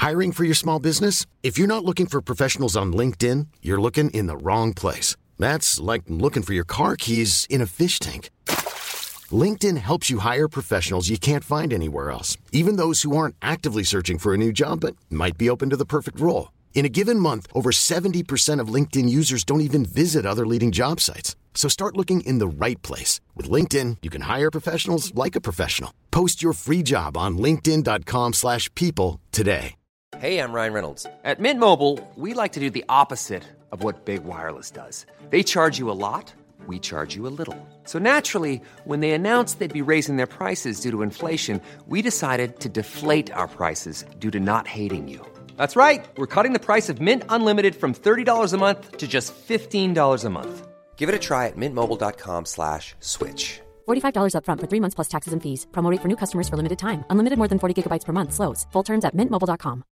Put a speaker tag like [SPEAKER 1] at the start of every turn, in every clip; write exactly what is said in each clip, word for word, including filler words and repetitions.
[SPEAKER 1] Hiring for your small business? If you're not looking for professionals on LinkedIn, you're looking in the wrong place. That's like looking for your car keys in a fish tank. LinkedIn helps you hire professionals you can't find anywhere else, even those who aren't actively searching for a new job but might be open to the perfect role. In a given month, over seventy percent of LinkedIn users don't even visit other leading job sites. So start looking in the right place. With LinkedIn, you can hire professionals like a professional. Post your free job on linkedin dot com slash people today.
[SPEAKER 2] Hey, I'm Ryan Reynolds. At Mint Mobile, we like to do the opposite of what Big Wireless does. They charge you a lot, we charge you a little. So naturally, when they announced they'd be raising their prices due to inflation, we decided to deflate our prices due to not hating you. That's right. We're cutting the price of Mint Unlimited from thirty dollars a month to just fifteen dollars a month. Give it a try at mintmobile.com slash switch.
[SPEAKER 3] forty-five dollars up front for three months plus taxes and fees. Promo rate for new customers for limited time. Unlimited more than forty gigabytes per month. Slows full terms at mint mobile dot com.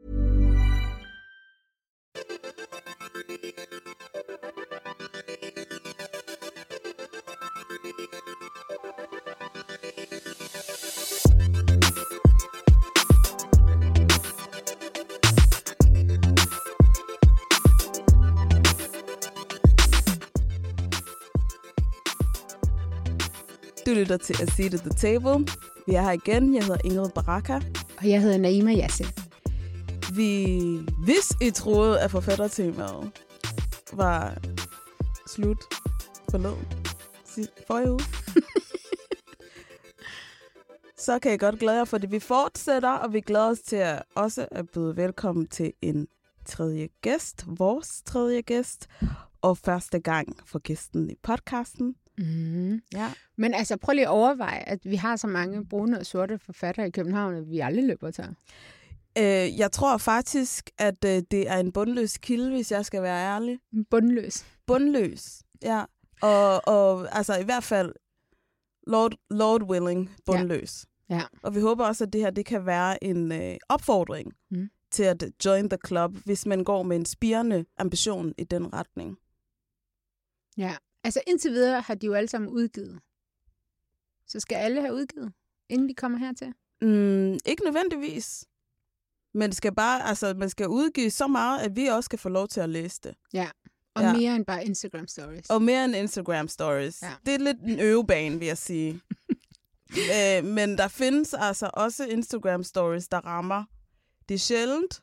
[SPEAKER 4] Du lytter til A Seat at the Table. Vi er her igen. Jeg hedder Ingrid Baraka.
[SPEAKER 5] Og jeg hedder Naima Yasin.
[SPEAKER 4] Vi, hvis I troede, at forfattertemaet var slut forleden, forrige uge, så kan jeg godt glæde jer, fordi vi fortsætter, og vi glæder os til at også at byde velkommen til en tredje gæst, vores tredje gæst, og første gang for gæsten i podcasten.
[SPEAKER 5] Mm.
[SPEAKER 4] Ja.
[SPEAKER 5] Men altså, prøv lige at overveje, at vi har så mange brune og sorte forfattere i København, at vi aldrig løber til.
[SPEAKER 4] Øh, jeg tror faktisk, at øh, det er en bundløs kilde, hvis jeg skal være ærlig.
[SPEAKER 5] Bundløs.
[SPEAKER 4] Bundløs, ja. Og, og altså i hvert fald, Lord, Lord willing, bundløs.
[SPEAKER 5] Ja. Ja.
[SPEAKER 4] Og vi håber også, at det her det kan være en øh, opfordring mm. til at join the club, hvis man går med en spirende ambition i den retning.
[SPEAKER 5] Ja. Altså indtil videre har de jo alle sammen udgivet. Så skal alle have udgivet, inden de kommer hertil?
[SPEAKER 4] Mm, ikke nødvendigvis. Men det skal bare, altså, man skal udgive så meget, at vi også kan få lov til at læse det.
[SPEAKER 5] Ja, og ja. mere end bare Instagram stories.
[SPEAKER 4] Og mere end Instagram stories. Ja. Det er lidt en øvebane, vil jeg sige. Æ, men der findes altså også Instagram stories, der rammer. Det er sjældent,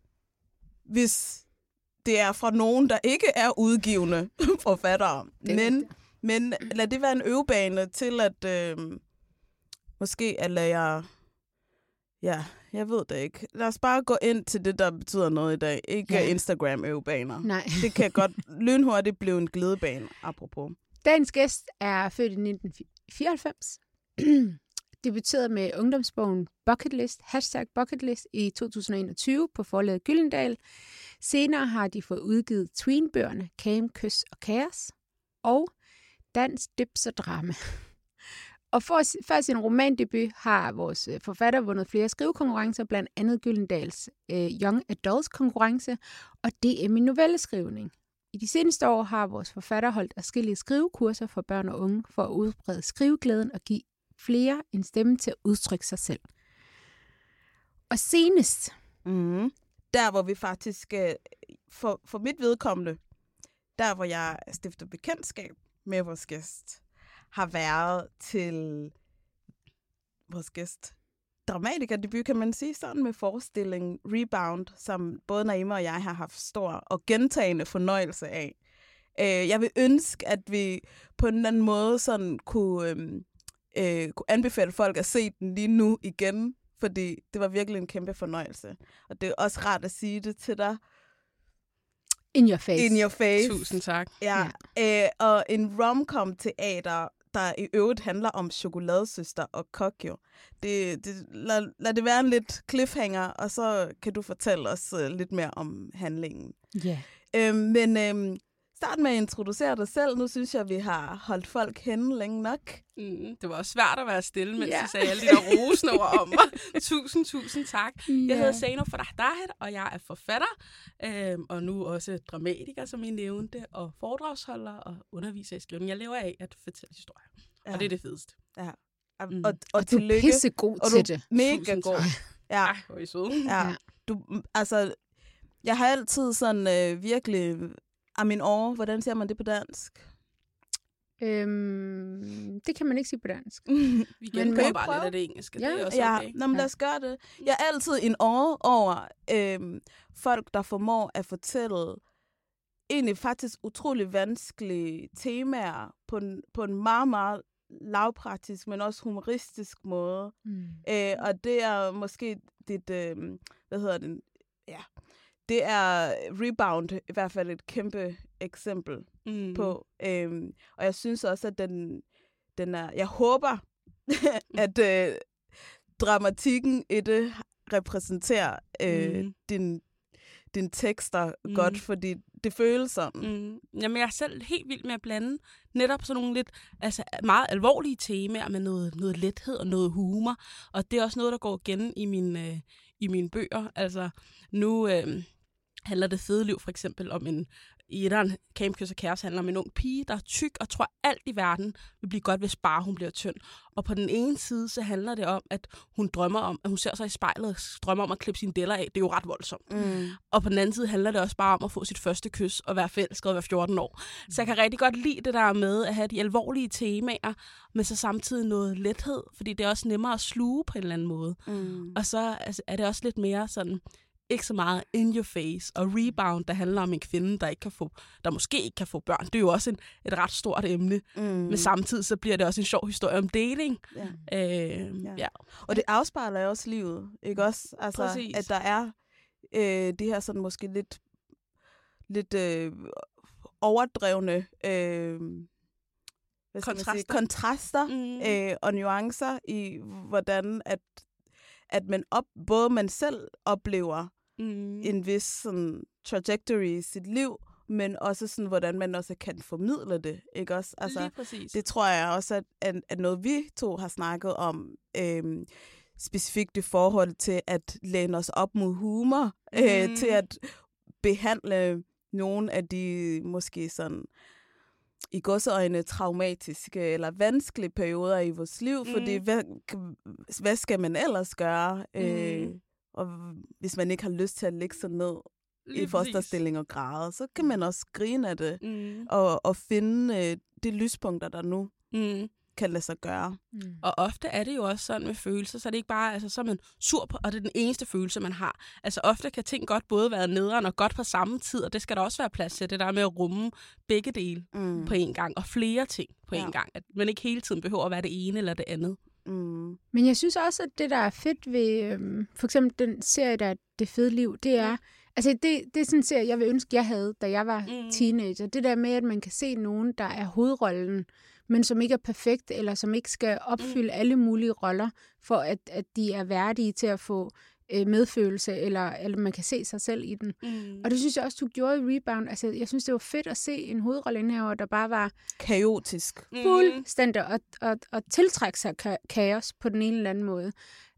[SPEAKER 4] hvis det er fra nogen, der ikke er udgivende forfattere. Men, men lad det være en øvebane til, at øh, måske at lade jeg... Ja, jeg ved det ikke. Lad os bare gå ind til det, der betyder noget i dag. Ikke ja. Instagram-øvebaner.
[SPEAKER 5] Nej.
[SPEAKER 4] Det kan godt lynhurtigt blive en glidebane, apropos.
[SPEAKER 5] Dagens gæst er født i nitten fireoghalvfems. Debuterede med ungdomsbogen Bucketlist, hashtag Bucketlist i to tusind og enogtyve på forlaget Gyldendal. Senere har de fået udgivet tweenbøgerne Cam, Kys og Kaos og Dans, Dips og Drama. Og for, før sin romandebut har vores forfatter vundet flere skrivekonkurrencer, blandt andet Gyldendals øh, Young Adults konkurrence og D M i novelleskrivning. I de seneste år har vores forfatter holdt adskillige skrivekurser for børn og unge for at udbrede skriveglæden og give flere en stemme til at udtrykke sig selv. Og senest,
[SPEAKER 4] mm-hmm. der hvor vi faktisk, for, for mit vedkommende, der hvor jeg stifter bekendtskab med vores gæst, har været til vores gæst dramatikerdebut, kan man sige, sådan med forestillingen Rebound, som både Naima og jeg har haft stor og gentagende fornøjelse af. Jeg vil ønske, at vi på en eller anden måde sådan kunne, øh, kunne anbefale folk at se den lige nu igen, fordi det var virkelig en kæmpe fornøjelse. Og det er også rart at sige det til dig.
[SPEAKER 5] In your face.
[SPEAKER 4] In your face.
[SPEAKER 6] Tusind tak.
[SPEAKER 4] Ja. ja. Øh, og en rom-com teater, der i øvrigt handler om chokoladesøster og Kokyo. Det, det, lad, lad det være en lidt cliffhanger, og så kan du fortælle os uh, lidt mere om handlingen.
[SPEAKER 5] Yeah.
[SPEAKER 4] Øh, men øh, start med at introducere dig selv. Nu synes jeg, at vi har holdt folk henne længe nok.
[SPEAKER 6] Mm, det var også svært at være stille, mens
[SPEAKER 5] yeah.
[SPEAKER 6] de sagde alle de der rosende ord om mig. Tusind, tusind tak.
[SPEAKER 5] Yeah.
[SPEAKER 6] Jeg hedder Zainab Farah, og jeg er forfatter, øh, og nu også dramatiker, som I nævnte, og foredragsholder og underviser i skrivning. Jeg lever af at fortælle historier, ja. Og det er det fedeste.
[SPEAKER 4] Ja. Og,
[SPEAKER 5] mm.
[SPEAKER 4] og, og,
[SPEAKER 5] og du er pissegod til det.
[SPEAKER 4] Mega god.
[SPEAKER 6] Ja, hvor I søde.
[SPEAKER 4] Ja.
[SPEAKER 5] Ja.
[SPEAKER 4] du, altså, jeg har altid sådan øh, virkelig, am in awe, hvordan siger man det på dansk?
[SPEAKER 5] Øhm, det kan man ikke sige på dansk.
[SPEAKER 6] Vi gennemgår bare lidt af det engelske.
[SPEAKER 5] Ja,
[SPEAKER 6] det er også
[SPEAKER 4] ja,
[SPEAKER 6] okay.
[SPEAKER 4] nå, men lad os gøre det. Jeg er altid in awe over øhm, folk, der formår at fortælle egentlig faktisk utrolig vanskelige temaer på en, på en meget, meget lavpraktisk, men også humoristisk måde.
[SPEAKER 5] Mm.
[SPEAKER 4] Øh, og det er måske dit, øh, hvad hedder det, ja, det er Rebound i hvert fald et kæmpe eksempel
[SPEAKER 6] Mm.
[SPEAKER 4] på. Øhm, og jeg synes også, at den, den er, jeg håber, at øh, dramatikken i det repræsenterer øh,
[SPEAKER 6] Mm.
[SPEAKER 4] din, din tekster
[SPEAKER 6] Mm.
[SPEAKER 4] godt, fordi det føles sådan.
[SPEAKER 6] Mm. Jamen, jeg er selv helt vild med at blande netop sådan nogle lidt altså, meget alvorlige temaer med noget, noget lethed og noget humor. Og det er også noget, der går igen i mine, øh, i mine bøger. Altså, nu øh, handler Det fede liv for eksempel om en i etteren Camp Kys og Kæres handler om en ung pige, der er tyk og tror alt i verden vil blive godt, hvis bare hun bliver tynd. Og på den ene side, så handler det om, at hun drømmer om, at hun ser sig i spejlet og drømmer om at klippe sine deller af. Det er jo ret voldsomt.
[SPEAKER 4] Mm.
[SPEAKER 6] Og på den anden side handler det også bare om at få sit første kys og være forelsket og være fjorten år. Så jeg kan rigtig godt lide det der med at have de alvorlige temaer, men så samtidig noget lethed, fordi det er også nemmere at sluge på en eller anden måde.
[SPEAKER 4] Mm.
[SPEAKER 6] Og så altså, er det også lidt mere sådan, ikke så meget in your face, og Rebound, der handler om en kvinde, der ikke kan få, der måske ikke kan få børn. Det er jo også en, et ret stort emne.
[SPEAKER 4] Mm.
[SPEAKER 6] Men samtidig så bliver det også en sjov historie om dating.
[SPEAKER 4] Ja.
[SPEAKER 6] Øh,
[SPEAKER 4] Ja.
[SPEAKER 6] ja.
[SPEAKER 4] Og det afspejler jo også livet, ikke også? Altså,
[SPEAKER 6] Præcis.
[SPEAKER 4] at der er øh, det her sådan måske lidt, lidt øh, overdrevne øh, hvad skal man sige?
[SPEAKER 6] Kontraster.
[SPEAKER 4] kontraster
[SPEAKER 6] Mm.
[SPEAKER 4] øh, og nuancer i, hvordan at, at man op, både man selv oplever
[SPEAKER 6] Mm.
[SPEAKER 4] en vis sådan, trajectory i sit liv, men også sådan, hvordan man også kan formidle det, ikke også? Altså,
[SPEAKER 6] Lige præcis.
[SPEAKER 4] det tror jeg også, at, at, at noget vi to har snakket om, øhm, specifikt i forhold til at læne os op mod humor, mm. øh, til at behandle nogle af de måske sådan i godseøjne traumatiske eller vanskelige perioder i vores liv, mm. fordi hvad, hvad skal man ellers gøre, mm. øh, og hvis man ikke har lyst til at lægge sig ned
[SPEAKER 6] Lige
[SPEAKER 4] i fosterstilling og græde, så kan man også grine af det,
[SPEAKER 6] Mm.
[SPEAKER 4] og, og finde øh, de lyspunkter, der nu
[SPEAKER 6] Mm.
[SPEAKER 4] kan lade sig gøre.
[SPEAKER 5] Mm.
[SPEAKER 6] Og ofte er det jo også sådan med følelser, så er det ikke bare, altså så er man sur på, og det er den eneste følelse, man har. Altså ofte kan ting godt både være nederen og godt på samme tid, og det skal der også være plads til, det der med at rumme begge dele
[SPEAKER 4] Mm.
[SPEAKER 6] på én gang, og flere ting på
[SPEAKER 4] Ja.
[SPEAKER 6] én gang. At man ikke hele tiden behøver at være det ene eller det andet.
[SPEAKER 4] Mm.
[SPEAKER 5] Men jeg synes også, at det, der er fedt ved øhm, for eksempel den serie, der er Det fede liv, det er, altså det, det er sådan en serie, jeg vil ønske, jeg havde, da jeg var
[SPEAKER 6] Mm.
[SPEAKER 5] teenager. Det der med, at man kan se nogen, der er hovedrollen, men som ikke er perfekt, eller som ikke skal opfylde mm. alle mulige roller, for at, at de er værdige til at få øh, medfølelse, eller, eller man kan se sig selv i den.
[SPEAKER 6] Mm.
[SPEAKER 5] Og det synes jeg også, du gjorde i Rebound. Altså, jeg synes, det var fedt at se en hovedrolleindhaver, der bare var
[SPEAKER 4] Kaotisk.
[SPEAKER 5] fuldstændig og, og, og tiltrække sig ka- kaos på den ene eller anden måde.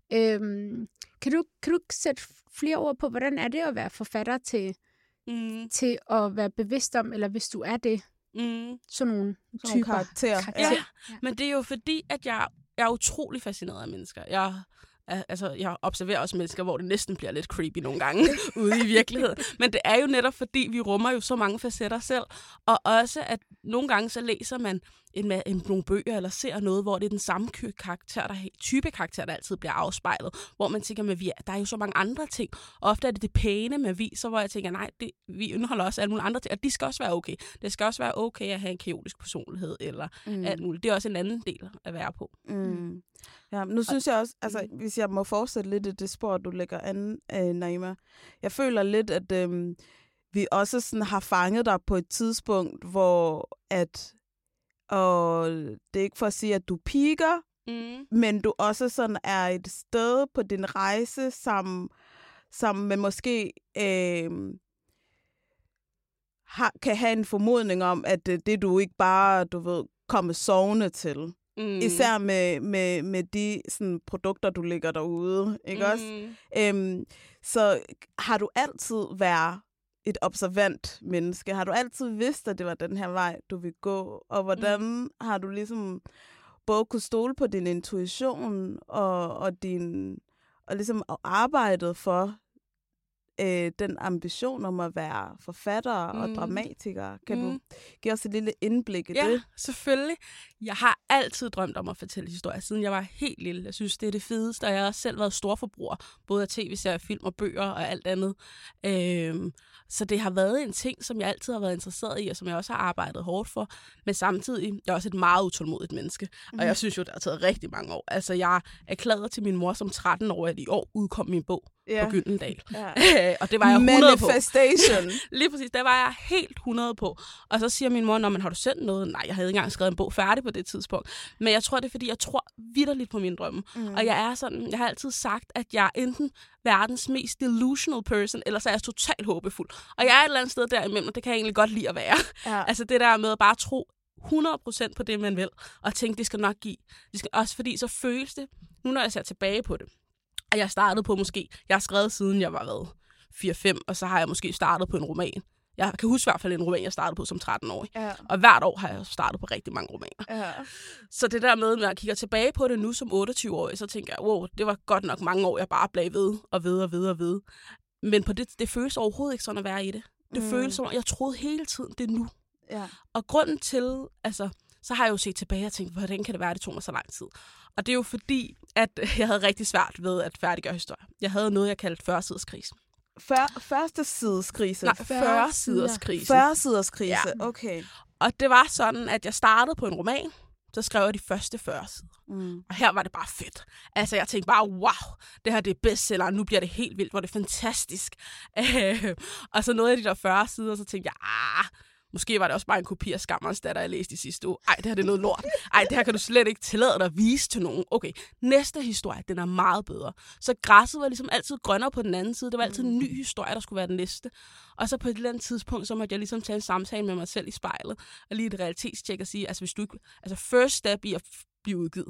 [SPEAKER 5] Øhm, kan, du, kan du sætte flere ord på, hvordan er det at være forfatter til,
[SPEAKER 6] Mm.
[SPEAKER 5] til at være bevidst om, eller hvis du er det,
[SPEAKER 6] Mm.
[SPEAKER 5] sådan nogle
[SPEAKER 4] Sådan
[SPEAKER 5] typer
[SPEAKER 4] karakterer.
[SPEAKER 5] karakterer.
[SPEAKER 6] Ja, men det er jo fordi, at jeg, jeg er utrolig fascineret af mennesker. Jeg, er- altså, jeg observerer også mennesker, hvor det næsten bliver lidt creepy nogle gange ude i virkeligheden. Men det er jo netop fordi, vi rummer jo så mange facetter selv. Og også, at nogle gange så læser man en, ma- en, nogle bøger, eller ser noget, hvor det er den samme ky- karakter, der, type karakter, der altid bliver afspejlet. Hvor man tænker, at vi er, der er jo så mange andre ting. Og ofte er det det pæne med aviser, hvor jeg tænker, nej, det, vi indeholder også alle mulige andre ting. Og de skal også være okay. Det skal også være okay at have en kaotisk personlighed, eller
[SPEAKER 4] Mm.
[SPEAKER 6] alt muligt. Det er også en anden del at være på.
[SPEAKER 4] Mm. Ja, nu synes jeg også, altså hvis jeg må fortsætte lidt i det spor, du lægger an, øh, Naima. Jeg føler lidt, at øh, vi også sådan har fanget dig på et tidspunkt, hvor at, og det er ikke for at sige, at du piker,
[SPEAKER 6] Mm.
[SPEAKER 4] men du også sådan er et sted på din rejse, som, som man måske øh, har, kan have en formodning om, at det, det du ikke bare, du ved, komme sovende til.
[SPEAKER 6] Mm.
[SPEAKER 4] Især med, med, med de sådan, produkter, du lægger derude, ikke
[SPEAKER 6] Mm.
[SPEAKER 4] også? Øhm, så har du altid været et observant menneske? Har du altid vidst, at det var den her vej, du vil gå? Og hvordan mm. har du ligesom både kunne stole på din intuition og, og din og ligesom arbejdet for øh, den ambition om at være forfatter mm. og dramatiker. Kan mm. du give os et lille indblik i
[SPEAKER 6] ja,
[SPEAKER 4] det?
[SPEAKER 6] Ja, selvfølgelig. Jeg har altid drømt om at fortælle historier, siden jeg var helt lille. Jeg synes, det er det fedeste, og jeg har selv været storforbruger, både af tv-serier, film og bøger og alt andet. Øhm, så det har været en ting, som jeg altid har været interesseret i, og som jeg også har arbejdet hårdt for. Men samtidig, jeg er også et meget utålmodigt menneske, mm. og jeg synes jo, det har taget rigtig mange år. Altså, jeg erklærede til min mor som tretten-årig, at i år udkom min bog yeah. på Gyldendal. Yeah. og det var jeg hundrede på.
[SPEAKER 4] Manifestation.
[SPEAKER 6] Lige præcis, der var jeg helt hundrede på. Og så siger min mor, når man har du sendt noget? Nej, jeg havde ikke engang skrevet en bog færdig på det tidspunkt. Men jeg tror, det er, fordi jeg tror vitterligt på mine drømme. Mm. Og jeg er sådan, jeg har altid sagt, at jeg er enten verdens mest delusional person, eller så er jeg totalt håbefuld. Og jeg er et eller andet sted derimellem, og det kan jeg egentlig godt lide at være. Ja. Altså det der med at bare tro hundrede procent på det, man vil, og tænke, det skal nok give. Det skal, også fordi så føles det, nu når jeg ser tilbage på det, at jeg startede på måske, jeg har skrevet siden jeg var hvad, fire fem, og så har jeg måske startet på en roman. Jeg kan huske i hvert fald en roman, jeg startede på som tretten-årig. Ja. Og hvert år har jeg startet på rigtig mange romaner. Ja. Så det der med, når jeg kigger tilbage på det nu som otteogtyve-årig, så tænker jeg, wow, det var godt nok mange år, jeg bare blev ved og ved og ved og ved. Men på det, det føles overhovedet ikke sådan at være i det. Det mm. føles som, jeg troede hele tiden, det er nu. Ja. Og grunden til, altså, så har jeg jo set tilbage og tænkt, hvordan kan det være, det tog mig så lang tid? Og det er jo fordi, at jeg havde rigtig svært ved at færdiggøre historie. Jeg havde noget, jeg kaldte fyrre-siders-krisen.
[SPEAKER 4] Før, første siders krise?
[SPEAKER 6] Nej, fyrre siders krise.
[SPEAKER 4] fyrre siders krise, ja. Okay.
[SPEAKER 6] Og det var sådan, at jeg startede på en roman, så skrev jeg de første fyrre sider. Mm. Og her var det bare fedt. Altså, jeg tænkte bare, wow, det her det er bestseller, nu bliver det helt vildt, hvor det er fantastisk. Og så nåede jeg de der fyrre sider, så tænkte jeg, ah, måske var det også bare en kopi af Skammerens Datter, jeg læste i sidste uge. Ej, det her det er noget lort. Ej, det her kan du slet ikke tillade dig at vise til nogen. Okay, næste historie, den er meget bedre. Så græsset var ligesom altid grønnere på den anden side. Det var altid en ny historie, der skulle være den næste. Og så på et eller andet tidspunkt, så måtte jeg ligesom tage en samtale med mig selv i spejlet, og lige et realitetstjek og sige, altså hvis du ikke, altså first step i at blive udgivet,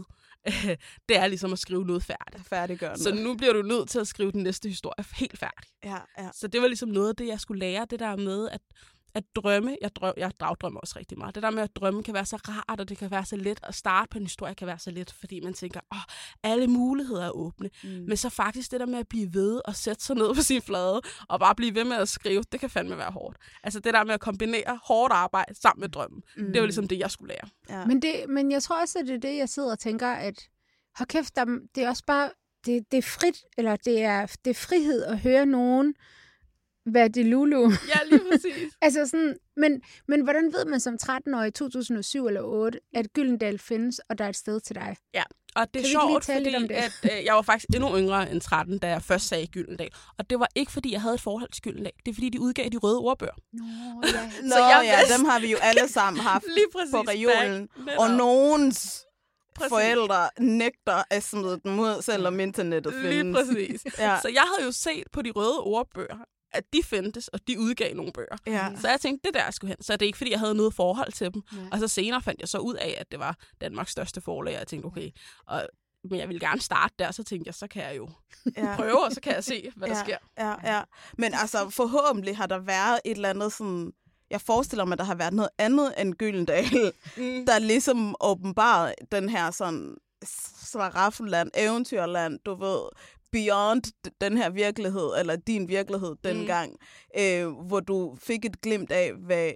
[SPEAKER 6] det er ligesom at skrive noget færdigt.
[SPEAKER 4] Færdiggørende.
[SPEAKER 6] Så nu bliver du nødt til at skrive den næste historie helt færdig.
[SPEAKER 4] Ja, ja.
[SPEAKER 6] Så det var ligesom noget af det, jeg skulle lære, det der med, at at drømme, jeg, drøm, jeg dagdrømmer også rigtig meget. Det der med at drømme kan være så rart, og det kan være så let. At starte på en historie kan være så let, fordi man tænker, åh, alle muligheder er åbne. Mm. Men så faktisk det der med at blive ved og sætte sig ned på sin flade, og bare blive ved med at skrive, det kan fandme være hårdt. Altså det der med at kombinere hårdt arbejde sammen med drømmen, mm. det var ligesom det, jeg skulle lære.
[SPEAKER 5] Ja. Men, det, men jeg tror også, at det er det, jeg sidder og tænker, at hold kæft, der, det er også bare, det, det er frit, eller det er, det er frihed at høre nogen, hvad det Lulu?
[SPEAKER 6] Ja, lige præcis.
[SPEAKER 5] altså sådan, men, men hvordan ved man som tretten-årig i to tusind og syv eller otte, at Gyldendal findes, og der er et sted til dig?
[SPEAKER 6] Ja, og det er sjovt, fordi at, øh, jeg var faktisk endnu yngre end tretten, da jeg først sagde Gyldendal. Og det var ikke, fordi jeg havde et forhold til Gyldendal. Det er, fordi de udgav de røde ordbøger.
[SPEAKER 5] Nå, ja.
[SPEAKER 4] Nå, så jeg ja, vidste... dem har vi jo alle sammen haft på reolen. Og nogens præcis. Forældre nægter at smide dem ud, selvom internettet findes.
[SPEAKER 6] Lige præcis. ja. Så jeg havde jo set på de røde ordbøger, at de fandtes, og de udgav nogle bøger. Ja. Så jeg tænkte, det der jeg skulle hen. Så det er ikke, fordi jeg havde noget forhold til dem. Ja. Og så senere fandt jeg så ud af, at det var Danmarks største forlag, og jeg tænkte, okay, og, men jeg ville gerne starte der, så tænkte jeg, så kan jeg jo ja. prøve, og så kan jeg se, hvad
[SPEAKER 4] ja.
[SPEAKER 6] der sker.
[SPEAKER 4] Ja, ja. Men altså, forhåbentlig har der været et eller andet sådan... Jeg forestiller mig, at der har været noget andet end Gyldendal, mm. der ligesom åbenbart den her sådan Slaraffenland, eventyrland, du ved... beyond den her virkelighed, eller din virkelighed dengang, mm. øh, hvor du fik et glimt af, hvad,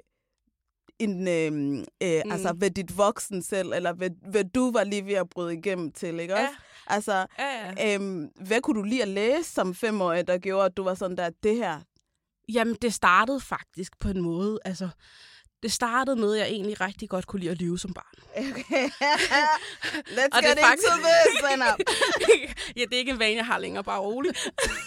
[SPEAKER 4] en, øh, øh, mm. altså, hvad dit voksen selv, eller hvad, hvad du var lige ved at bryde igennem til, ikke også?
[SPEAKER 6] Ja.
[SPEAKER 4] Altså,
[SPEAKER 6] ja, ja.
[SPEAKER 4] Øh, hvad kunne du lige at læse som femårig, der gjorde, at du var sådan der, det her?
[SPEAKER 6] Jamen, det startede faktisk på en måde, altså... Det startede med, at jeg egentlig rigtig godt kunne lide at lyve som barn.
[SPEAKER 4] Okay. Let's get into this, Anna.
[SPEAKER 6] Ja, det er ikke en vane, jeg har længere, bare roligt.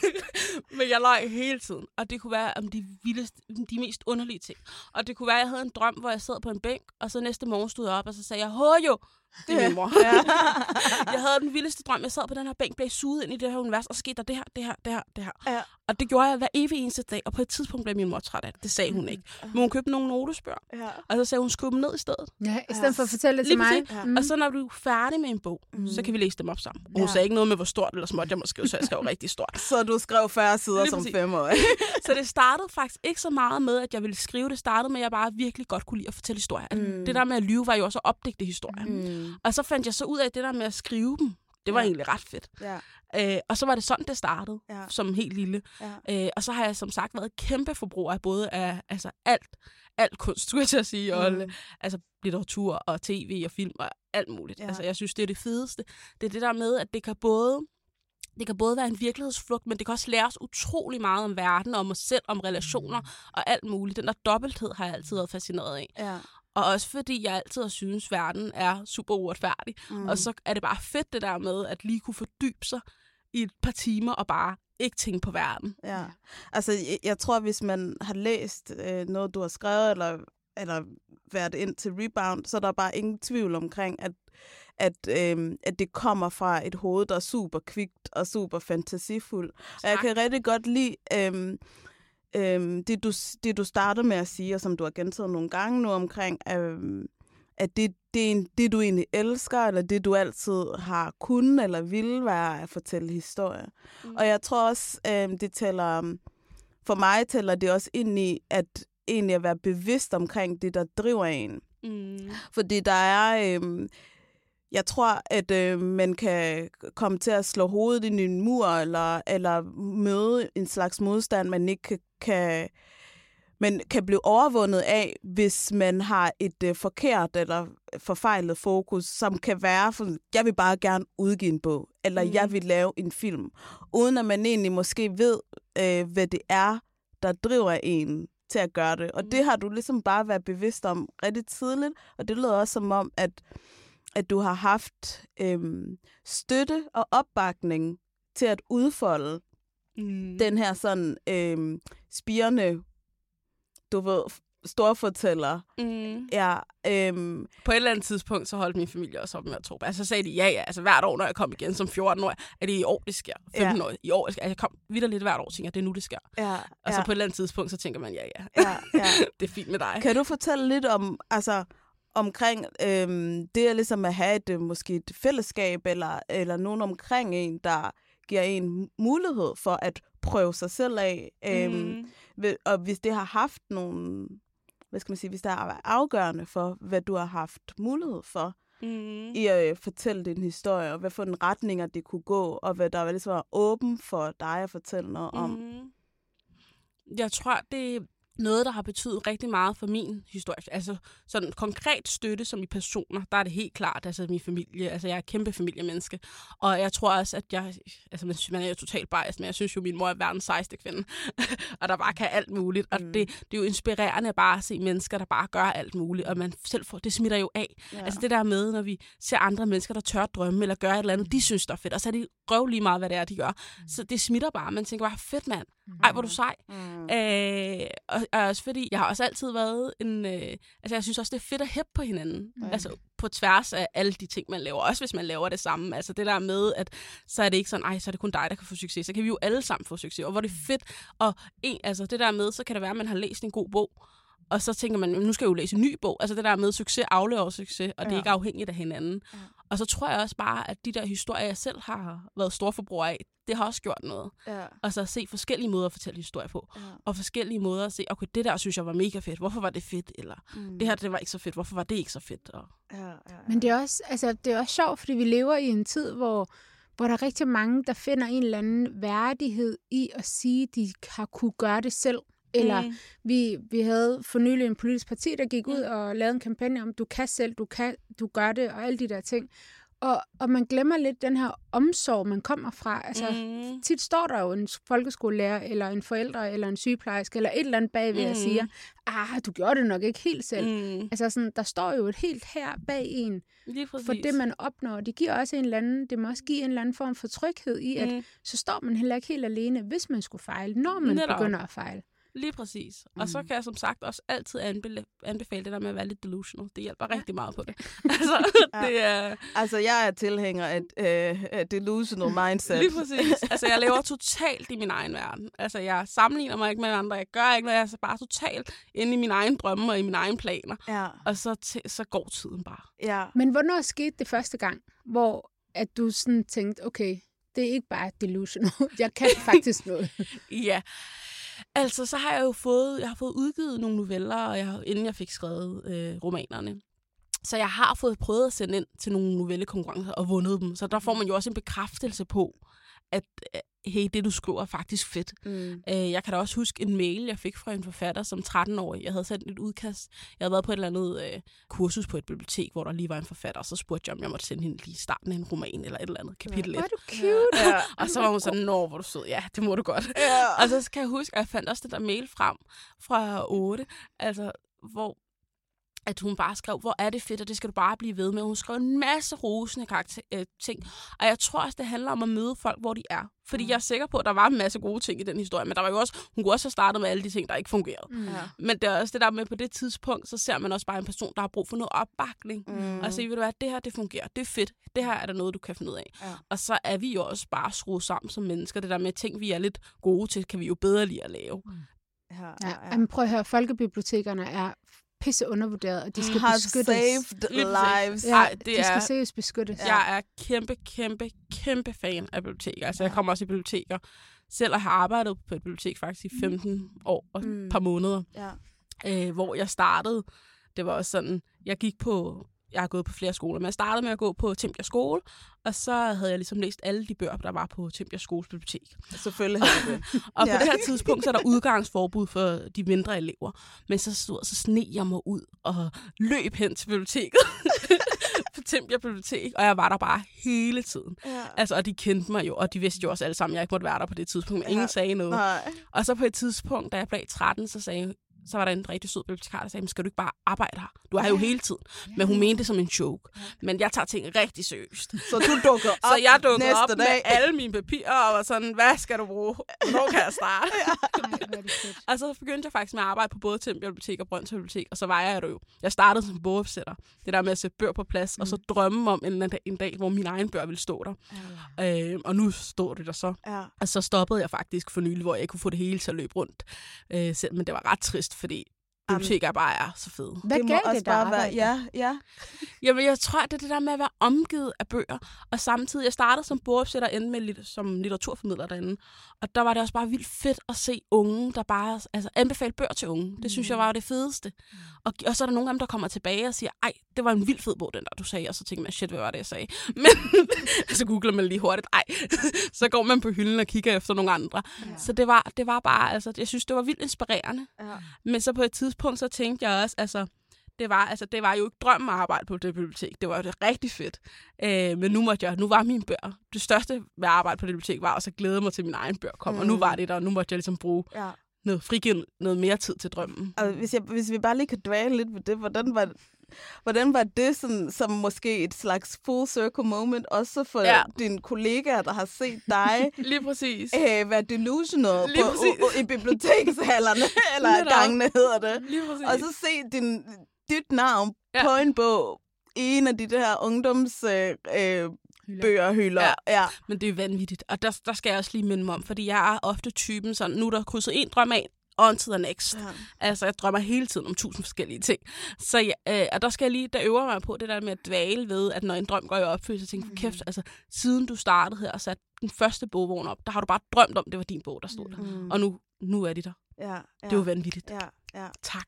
[SPEAKER 6] Men jeg løg hele tiden. Og det kunne være om de vildeste, de mest underlige ting. Og det kunne være, at jeg havde en drøm, hvor jeg sad på en bænk, og så næste morgen stod jeg op, og så sagde jeg, Håjo! Det er min mor. Ja. Jeg havde den vildeste drøm. Jeg sad på den her bænk, blev suget ind i det her univers, og så skete der det her, det her, det her, det her. Ja. Og det gjorde jeg hver evig eneste dag, og på et tidspunkt blev min mor træt af det. Det sagde hun ikke. Men hun købte nogle notesbøger, ja. og så sagde hun, skub dem ned i stedet.
[SPEAKER 5] Ja, i stedet for at fortælle det til mig.
[SPEAKER 6] Ja. Mm. Og så når du er færdig med en bog, mm. så kan vi læse dem op sammen. Og hun ja. sagde ikke noget med, hvor stort eller småt jeg må skrive, så jeg skrev rigtig stort.
[SPEAKER 4] Så du skrev fyrre sider som femårig.
[SPEAKER 6] Så det startede faktisk ikke så meget med, at jeg ville skrive. Det startede med, at jeg bare virkelig godt kunne lide at fortælle historier. Mm. Det der med at lyve var jo også at opdigte historier. Mm. Og så fandt jeg så ud af det der med at skrive dem, Det var
[SPEAKER 4] Ja.
[SPEAKER 6] egentlig ret fedt.
[SPEAKER 4] Ja.
[SPEAKER 6] Øh, og så var det sådan, det startede,
[SPEAKER 4] Ja.
[SPEAKER 6] som helt lille.
[SPEAKER 4] Ja.
[SPEAKER 6] Øh, og så har jeg som sagt været kæmpe forbruger af både af altså alt, alt kunst, skulle jeg til at sige, og
[SPEAKER 4] Mm.
[SPEAKER 6] altså litteratur og tv og film og alt muligt.
[SPEAKER 4] Ja.
[SPEAKER 6] Altså jeg synes, det er det fedeste. Det er det der med, at det kan både det kan både være en virkelighedsflugt, men det kan også lære os utrolig meget om verden, om os selv, om relationer og alt muligt. Den der dobbelthed har jeg altid været fascineret af.
[SPEAKER 4] Ja.
[SPEAKER 6] Og også fordi jeg altid har synes, at verden er super uretfærdig. Mm. Og så er det bare fedt det der med, at lige kunne fordybe sig i et par timer og bare ikke tænke på verden.
[SPEAKER 4] Ja. Altså, jeg, jeg tror, hvis man har læst øh, noget, du har skrevet, eller, eller været ind til Rebound, så er der bare ingen tvivl omkring, at, at, øh, at det kommer fra et hoved, der er super kvikt og super fantasifuld. Og jeg kan rigtig godt lide øh, øh, det, du, det, du startede med at sige, og som du har gentaget nogle gange nu omkring, øh, at det, det er det, du egentlig elsker, eller det, du altid har kunnet eller ville være at fortælle historier. Mm. Og jeg tror også, øh, det tæller, for mig tæller det også ind i, at egentlig at være bevidst omkring det, der driver en.
[SPEAKER 6] Mm.
[SPEAKER 4] Fordi der er, øh, jeg tror, at øh, man kan komme til at slå hovedet ind i en mur, eller, eller møde en slags modstand, man ikke kan, kan men kan blive overvundet af, hvis man har et øh, forkert eller forfejlet fokus, som kan være, for, jeg vil bare gerne udgive en bog, eller mm. jeg vil lave en film, uden at man egentlig måske ved, øh, hvad det er, der driver en til at gøre det. Og mm. det har du ligesom bare været bevidst om rigtig tidligt, og det lyder også som om, at, at du har haft øh, støtte og opbakning til at udfolde mm. den her sådan øh, spirende, du ved, storfortæller. Mm. Ja, øhm.
[SPEAKER 6] På et eller andet tidspunkt, så holdt min familie også op med at tro. Altså så sagde de, ja, ja, altså hvert år, når jeg kom igen som fjorten år, er det i år, det sker. femten år, i år, det sker. Altså, jeg kom videre lidt hvert år, tænker jeg, det er nu, det sker.
[SPEAKER 4] Ja,
[SPEAKER 6] og så
[SPEAKER 4] ja.
[SPEAKER 6] på et eller andet tidspunkt, så tænker man, ja, ja,
[SPEAKER 4] ja, ja.
[SPEAKER 6] det er fint med dig.
[SPEAKER 4] Kan du fortælle lidt om, altså, omkring øhm, det er ligesom at have et, måske et fællesskab, eller, eller nogen omkring en, der giver en mulighed for at prøve sig selv af. Øhm, mm. Og hvis det har haft nogle, hvad skal man sige, hvis det har været afgørende for, hvad du har haft mulighed for mm. i at øh, fortælle din historie, og hvad for en retninger det kunne gå, og hvad der var ligesom var åben for dig at fortælle noget om.
[SPEAKER 6] Mm. Jeg tror, det er noget, der har betydet rigtig meget for min historie. Altså sådan konkret støtte som i personer, der er det helt klart, altså min familie, altså jeg er et kæmpe familiemenneske, og jeg tror også, at jeg, altså man er jo totalt biased, men jeg synes jo, min mor er verdens sejeste kvinde, og der bare kan alt muligt, og mm. det, det er jo inspirerende at bare se mennesker, der bare gør alt muligt, og man selv får, det smitter jo af. Ja. Altså det der med, når vi ser andre mennesker, der tør drømme, eller gør et eller andet, de synes, der er fedt, og så er det røv lige meget, hvad det er, de gør. Mm. Så det smitter bare, man tænker bare, fedt mand, ej, hvor du sej. Mm. Øh, og, og også fordi, jeg har også altid været en, øh, altså jeg synes også, det er fedt at hæppe på hinanden, mm. altså på tværs af alle de ting, man laver, også hvis man laver det samme, altså det der med, at så er det ikke sådan, ej, så er det kun dig, der kan få succes, så kan vi jo alle sammen få succes, og hvor det er fedt, og en, altså det der med, så kan det være, at man har læst en god bog, og så tænker man, nu skal jeg jo læse en ny bog, altså det der med, succes aflever succes, og det er ja. ikke afhængigt af hinanden. Ja. Og så tror jeg også bare, at de der historier, jeg selv har været storforbruger af, det har også gjort noget. Ja. Og så at se forskellige måder at fortælle historier på. Ja. Og forskellige måder at se, okay, det der synes jeg var mega fedt. Hvorfor var det fedt? Eller mm. det her, det var ikke så fedt. Hvorfor var det ikke så fedt? Og...
[SPEAKER 5] Ja, ja, ja. Men det er, også, altså, det er også sjovt, fordi vi lever i en tid, hvor, hvor der er rigtig mange, der finder en eller anden værdighed i at sige, at de har kunne gøre det selv. Eller mm. vi, vi havde for nylig en politisk parti, der gik ud og lavede en kampagne om, du kan selv, du kan, du gør det, og alle de der ting. Og, og man glemmer lidt den her omsorg, man kommer fra. Altså, mm. tit står der jo en folkeskolelærer, eller en forældre, eller en sygeplejerske, eller et eller andet bagved mm. og siger, ah, du gjorde det nok ikke helt selv. Mm. Altså, sådan, der står jo et helt her bag en, for det, man opnår. Det giver også en eller anden, det må også give en eller anden form for tryghed i, at mm. så står man heller ikke helt alene, hvis man skulle fejle, når man Netop. begynder at fejle.
[SPEAKER 6] Lige præcis. Og mm. så kan jeg som sagt også altid anbe- anbefale det der med at være lidt delusional. Det hjælper ja. rigtig meget på det. altså,
[SPEAKER 4] ja.
[SPEAKER 6] det er...
[SPEAKER 4] altså, jeg er tilhænger af øh, et delusional mindset.
[SPEAKER 6] Lige præcis. Altså, jeg lever totalt i min egen verden. Altså, jeg sammenligner mig ikke med andre. Jeg gør ikke noget. Jeg er bare totalt inde i mine egne drømme og i mine egne planer. Ja. Og så, t- så går tiden bare.
[SPEAKER 5] Ja. Men hvornår skete det første gang, hvor at du sådan tænkte, okay, det er ikke bare delusional. Jeg kan faktisk noget.
[SPEAKER 6] ja. Altså, så har jeg jo fået, jeg har fået udgivet nogle noveller, og jeg, inden jeg fik skrevet øh, romanerne. Så jeg har fået prøvet at sende ind til nogle novellekonkurrencer og vundet dem. Så der får man jo også en bekræftelse på, at hey, det du skriver er faktisk fedt. Mm. Øh, jeg kan da også huske en mail, jeg fik fra en forfatter som tretten-årig. Jeg havde sendt et udkast. Jeg havde været på et eller andet øh, kursus på et bibliotek, hvor der lige var en forfatter, og så spurgte jeg, om jeg måtte sende hende lige starten af en roman eller et eller andet kapitel.
[SPEAKER 5] Hvor
[SPEAKER 6] Ja,
[SPEAKER 5] er du cute.
[SPEAKER 6] ja. Og så var hun sådan, nå, hvor du sød. Ja, det må du godt.
[SPEAKER 4] Ja.
[SPEAKER 6] Og så kan jeg huske, at jeg fandt også det der mail frem fra otte, altså, hvor at hun bare skrev, hvor er det fedt, og det skal du bare blive ved med. Hun skrev en masse rosende karakter- øh, ting. Og jeg tror også, det handler om at møde folk, hvor de er. Fordi mm. jeg er sikker på, at der var en masse gode ting i den historie, men der var jo også, hun kunne også have startet med alle de ting, der ikke fungerede. Mm. Ja. Men det er også det der med, på det tidspunkt, så ser man også bare en person, der har brug for noget opbakning. Mm. Og så ved du hvad, det her, det fungerer. Det er fedt. Det her er der noget, du kan finde ud af. Ja. Og så er vi jo også bare skruet sammen som mennesker. Det der med ting, vi er lidt gode til, kan vi jo bedre lide at lave. Mm.
[SPEAKER 5] Ja, ja, ja. Jamen, prøv at høre, folkebibliotekerne er pisse undervurderet, og de skal
[SPEAKER 4] have
[SPEAKER 5] beskyttes.
[SPEAKER 4] Saved lives.
[SPEAKER 5] Ja,
[SPEAKER 6] Ej, det
[SPEAKER 5] de
[SPEAKER 6] er,
[SPEAKER 5] skal seriøst beskyttes.
[SPEAKER 6] Ja. Jeg er kæmpe, kæmpe, kæmpe fan af biblioteker. Altså, ja. Jeg kommer også i biblioteker. Selv har arbejdet på et bibliotek faktisk i femten år og et par måneder. Ja. Øh, hvor jeg startede, det var også sådan, jeg gik på, jeg har gået på flere skoler, men jeg startede med at gå på Timbjerg Skole, og så havde jeg ligesom læst alle de bøger, der var på Timbjerg Skoles bibliotek.
[SPEAKER 4] Selvfølgelig havde det.
[SPEAKER 6] Og på ja. det her tidspunkt, så er der udgangsforbud for de mindre elever. Men så stod så sneg jeg mig ud og løb hen til biblioteket. på Timbjerg Bibliotek, og jeg var der bare hele tiden. Ja. Altså, og de kendte mig jo, og de vidste jo også alle sammen, at jeg ikke måtte være der på det tidspunkt, men ja. ingen sagde noget. Nej. Og så på et tidspunkt, da jeg blev tretten, så sagde så var der en rigtig sød bibliotekar, der sagde, skal du ikke bare arbejde her? Du er her jo hele tiden. Men hun mente det som en joke. Men jeg tager ting rigtig seriøst.
[SPEAKER 4] Så du dukker op
[SPEAKER 6] Så jeg dukker
[SPEAKER 4] næste
[SPEAKER 6] op
[SPEAKER 4] dag.
[SPEAKER 6] med alle mine papirer, og var sådan, hvad skal du bruge? Hvornår kan jeg starte?
[SPEAKER 5] Ja.
[SPEAKER 6] Og så begyndte jeg faktisk med at arbejde på både Timbjerg Bibliotek og Brønshøj Bibliotek, og så var jeg jo. Jeg startede som bogopsætter. Det der med at sætte bøger på plads, mm. og så drømme om en, en dag, hvor min egen bøger ville stå der. Ja. Øh, og nu står det der så. Ja. Og så stoppede jeg faktisk for nylig, hvor jeg ikke kunne få det hele til at løbe rundt. Øh, selv, men det var ret trist, fordi biblioteker bare er så fede.
[SPEAKER 5] Hvad
[SPEAKER 4] det
[SPEAKER 5] gav
[SPEAKER 4] må
[SPEAKER 5] det
[SPEAKER 4] bare
[SPEAKER 5] der
[SPEAKER 4] være, ja, ja.
[SPEAKER 6] Jamen, jeg tror, det er det der med at være omgivet af bøger. Og samtidig, jeg startede som bogopsætter, endte med lidt, som litteraturformidler derinde. Og der var det også bare vildt fedt at se unge, der bare altså, anbefale bøger til unge. Det synes mm. jeg var det fedeste. Og, og så er der nogle af dem, der kommer tilbage og siger, ej, det var en vildt fed bog, den der, du sagde. Og så tænker man, shit, hvad var det, jeg sagde? Men så googler man lige hurtigt, ej. Så går man på hylden og kigger efter nogle andre. Ja. Så det var, det var bare, altså, jeg synes, det var vildt inspirerende. Ja. Men så på et tidspunkt, så tænkte jeg også, altså, det var, altså, det var jo ikke drømmen at arbejde på det bibliotek. Det var jo det rigtig fedt. Øh, men nu måtte jeg, nu var min bøger. Det største ved at arbejde på det bibliotek var også at glæde mig til min egen bøger kom. Mm. Og nu var det der, og nu måtte jeg ligesom bruge ja. noget frigive noget mere tid til drømmen.
[SPEAKER 4] Og hvis, jeg, hvis vi bare lige kan dvæle lidt ved det, hvordan var, hvordan var det sådan, som måske et slags full circle moment, også for ja. dine kollegaer, der har set dig
[SPEAKER 6] lige præcis.
[SPEAKER 4] Øh, være delusional på, u, i bibliotekshallerne, eller gangene hedder det. Og så se din, dit navn ja. på en bog i en af de der ungdoms... Øh, øh, bøgerhylder. Ja. ja,
[SPEAKER 6] men det er vanvittigt. Og der, der skal jeg også lige minde mig om, fordi jeg er ofte typen sådan, nu er der krydset en drøm af, on to the next. Ja. Altså, jeg drømmer hele tiden om tusind forskellige ting. Så ja, øh, og der skal jeg lige, der øver mig på det der med at dvæle ved, at når en drøm går i opfyldelse, så tænker jeg, kæft, altså, siden du startede her og satte den første bogvogn op, der har du bare drømt om, det var din bog, der stod der. Mm. Og nu, nu er de der.
[SPEAKER 4] Ja, ja.
[SPEAKER 6] Det er jo vanvittigt.
[SPEAKER 4] Ja, ja.
[SPEAKER 6] Tak.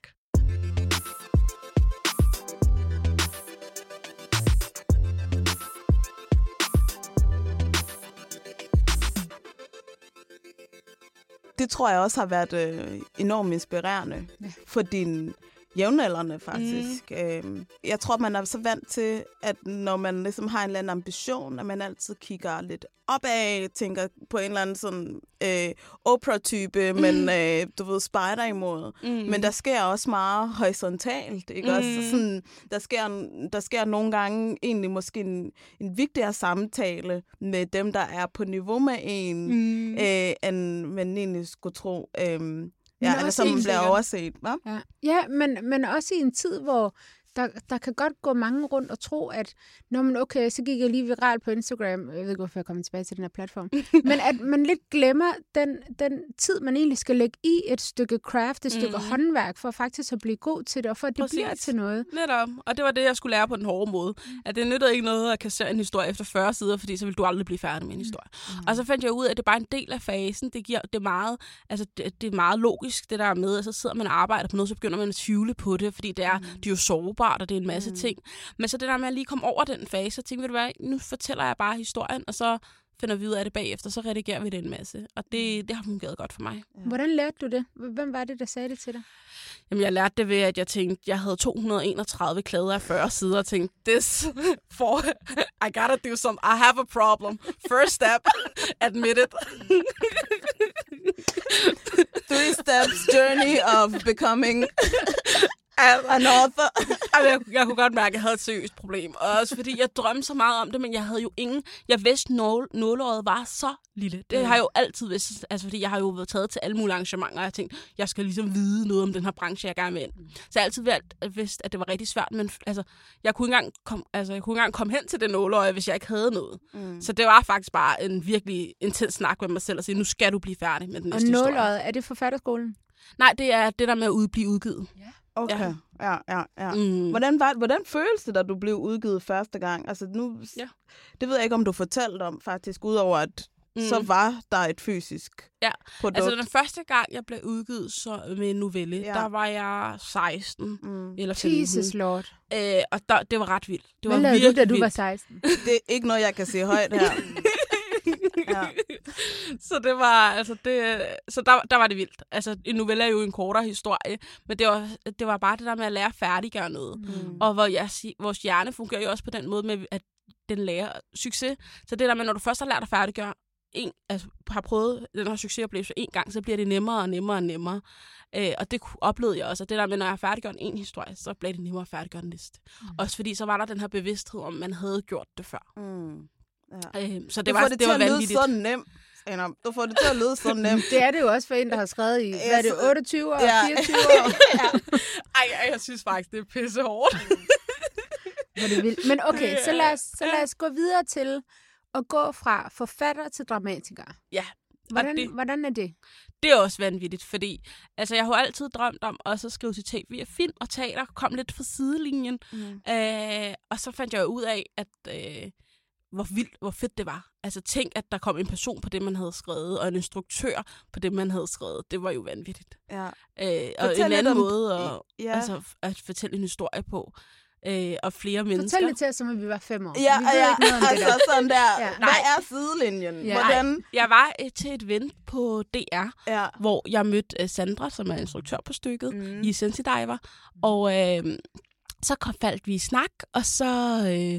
[SPEAKER 4] Det tror jeg også har været øh, enormt inspirerende ja. for dine jævnaldrende, faktisk. Mm. Øhm, jeg tror, man er så vant til, at når man ligesom har en eller anden ambition, at man altid kigger lidt opad, tænker på en eller anden sådan øh, Oprah-type, mm. men øh, du ved, spejder imod. Mm. Men der sker også meget horisontalt, ikke? Mm. Også sådan, der, sker, der sker nogle gange egentlig måske en, en vigtigere samtale med dem, der er på niveau med en, mm. øh, end man egentlig skulle tro. Øh, Ja, eller som bliver overset, hva'?
[SPEAKER 5] Ja, ja men, men også i en tid, hvor der, der kan godt gå mange rundt og tro, at når man, okay, så gik jeg lige viral på Instagram, jeg ved ikke, hvorfor jeg kommer tilbage til den her platform, men at man lidt glemmer den, den tid, man egentlig skal lægge i et stykke craft, et stykke mm. håndværk, for faktisk at blive god til det, og for at det Præcis. bliver til noget.
[SPEAKER 6] Netop, og det var det, jeg skulle lære på den hårde måde. At det nytter ikke noget at kassere en historie efter fyrre sider, fordi så vil du aldrig blive færdig med en historie. Mm. Og så fandt jeg ud af, at det er bare en del af fasen. Det giver det er meget, altså det, det er meget logisk, det der med, at så sidder man og arbejder på noget, så begynder man at tvivle på det, fordi det er, mm. de er jo sårbare. sårbart, og det er en masse
[SPEAKER 4] Mm.
[SPEAKER 6] ting. Men så det der med at lige komme over den fase, så tænkte vi, hvad, nu fortæller jeg bare historien, og så finder vi ud af det bagefter, så redigerer vi det en masse. Og det, det har fungeret godt for mig.
[SPEAKER 5] Hvordan lærte du det? Hvem var det, der sagde det til dig?
[SPEAKER 6] Jamen, jeg lærte det ved, at jeg tænkte, jeg havde to hundrede og enogtredive klæder af fyrre sider, og tænkte, this for, I gotta do some, I have a problem. First step, admit it.
[SPEAKER 4] Three steps journey of becoming an author.
[SPEAKER 6] jeg, jeg kunne godt mærke, at jeg havde et seriøst problem. Også fordi jeg drømte så meget om det, men jeg havde jo ingen... Jeg vidste, nål, nåleøjet var så lille. Det har jeg jo altid vidst. Altså, fordi jeg har jo været taget til alle mulige arrangementer, og jeg tænkte, jeg skal ligesom vide noget om den her branche, jeg gerne vil ind. Så jeg har altid vidst, at det var rigtig svært, men altså, jeg kunne ikke engang komme altså, jeg kunne ikke engang komme hen til det nåleøje, hvis jeg ikke havde noget. Mm. Så det var faktisk bare en virkelig intens snak med mig selv, og sige, nu skal du blive færdig med den næste historie.
[SPEAKER 5] Og nåleøjet, er det forfatterskolen?
[SPEAKER 6] Nej, det er det der med at ud, blive udgivet. Ja.
[SPEAKER 4] Okay, ja, ja, ja.
[SPEAKER 6] Mm.
[SPEAKER 4] Hvordan, var, hvordan føles det, da du blev udgivet første gang? Altså nu,
[SPEAKER 6] ja.
[SPEAKER 4] Det ved jeg ikke, om du fortalte om faktisk, udover at mm. så var der et fysisk
[SPEAKER 6] ja.
[SPEAKER 4] produkt.
[SPEAKER 6] Altså den første gang, jeg blev udgivet så med en novelle, ja. der var jeg seksten mm. eller femten.
[SPEAKER 5] Jesus Lord.
[SPEAKER 6] Øh, og der, det var ret vildt. Det
[SPEAKER 5] Hvad
[SPEAKER 6] var
[SPEAKER 5] lavede
[SPEAKER 6] virkelig
[SPEAKER 5] du, da du
[SPEAKER 6] vildt.
[SPEAKER 5] var seksten?
[SPEAKER 4] Det er ikke noget, jeg kan sige højt her. Ja.
[SPEAKER 6] Så det var altså det så der, der var det vildt. Altså en novelle er jo en kortere historie, men det var det var bare det der med at lære at færdiggøre noget. Mm. Og hvor jeg vores hjerne fungerer jo også på den måde med at den lærer succes. Så det der med når du først har lært at færdiggøre en altså har prøvet den her succesoplevelse en gang, så bliver det nemmere og nemmere og nemmere. Øh, og det oplevede jeg også. Og det der med når jeg færdiggjort en historie, så blev det nemmere at færdiggøre den næste. Mm. Også fordi så var der den her bevidsthed om man havde gjort det før. Mm. Ja. Øhm, så det
[SPEAKER 4] du
[SPEAKER 6] var,
[SPEAKER 4] det,
[SPEAKER 6] det var vanvittigt.
[SPEAKER 4] Så nemt. Du får det til at lyde så nemt.
[SPEAKER 5] Det er det jo også for en, der har skrevet i, hvad er det, otteogtyve år,
[SPEAKER 4] ja.
[SPEAKER 5] fireogtyve år?
[SPEAKER 6] ja. Ej, jeg synes faktisk, det er pisse hårdt.
[SPEAKER 5] det vildt. Men okay, så lad, os, så lad os gå videre til at gå fra forfatter til dramatiker.
[SPEAKER 6] Ja.
[SPEAKER 5] Hvordan,
[SPEAKER 6] det,
[SPEAKER 5] hvordan er det?
[SPEAKER 6] Det er også vanvittigt, fordi altså, jeg har altid drømt om også at skrive til tv og film, og teater kom lidt fra sidelinjen. Mm. Øh, og så fandt jeg jo ud af, at... Øh, hvor vildt, hvor fedt det var. Altså tænk, at der kom en person på det, man havde skrevet, og en instruktør på det, man havde skrevet. Det var jo vanvittigt. Ja. Øh, og en anden om... måde at, ja. altså, at fortælle en historie på. Øh, og flere mennesker.
[SPEAKER 5] Fortæl det til os, som at vi var fem år.
[SPEAKER 4] Ja,
[SPEAKER 5] vi ved
[SPEAKER 4] ja,
[SPEAKER 5] ikke noget om
[SPEAKER 4] altså
[SPEAKER 5] det der.
[SPEAKER 4] sådan der.
[SPEAKER 5] Ja.
[SPEAKER 4] Hvad er sidelinjen?
[SPEAKER 5] Ja.
[SPEAKER 4] Hvordan?
[SPEAKER 6] Nej, jeg var øh, til et event på D R, ja. hvor jeg mødte øh, Sandra, som er instruktør på stykket, mm. i Sensi Diver. Og øh, så kom, faldt vi i snak, og så... Øh,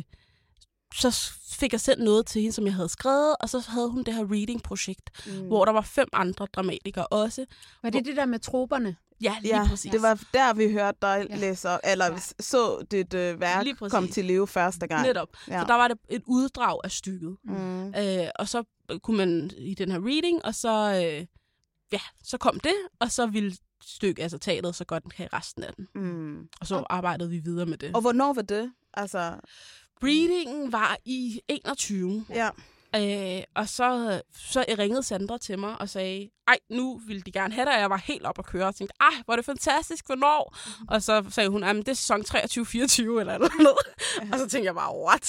[SPEAKER 6] så fik jeg sendt noget til hende, som jeg havde skrevet, og så havde hun det her reading-projekt, mm. hvor der var fem andre dramatikere også.
[SPEAKER 5] Var det hvor... det der med troperne?
[SPEAKER 6] Ja, lige
[SPEAKER 4] ja,
[SPEAKER 6] præcis.
[SPEAKER 4] Det var der, vi hørte dig
[SPEAKER 5] ja. læse,
[SPEAKER 4] eller ja. så dit øh, værk komme til live første gang.
[SPEAKER 6] Netop. Ja. Så der var det et uddrag af stykket. Mm. Øh, og så kunne man i den her reading, og så, øh, ja, så kom det, og så ville stykket, altså teateret, så godt kan resten af den. Mm. Og så og... arbejdede vi videre med det.
[SPEAKER 4] Og hvornår var det? Altså...
[SPEAKER 6] Readingen var i enogtyve. Ja. Øh, og så, så ringede Sandra til mig og sagde, ej, nu ville de gerne have dig, og jeg var helt op at køre og tænkte, ej, hvor er det fantastisk, hvornår? Mm-hmm. Og så sagde hun, jamen det er sæson treogtyve fireogtyve eller noget. Ja. Og så tænkte jeg bare, what?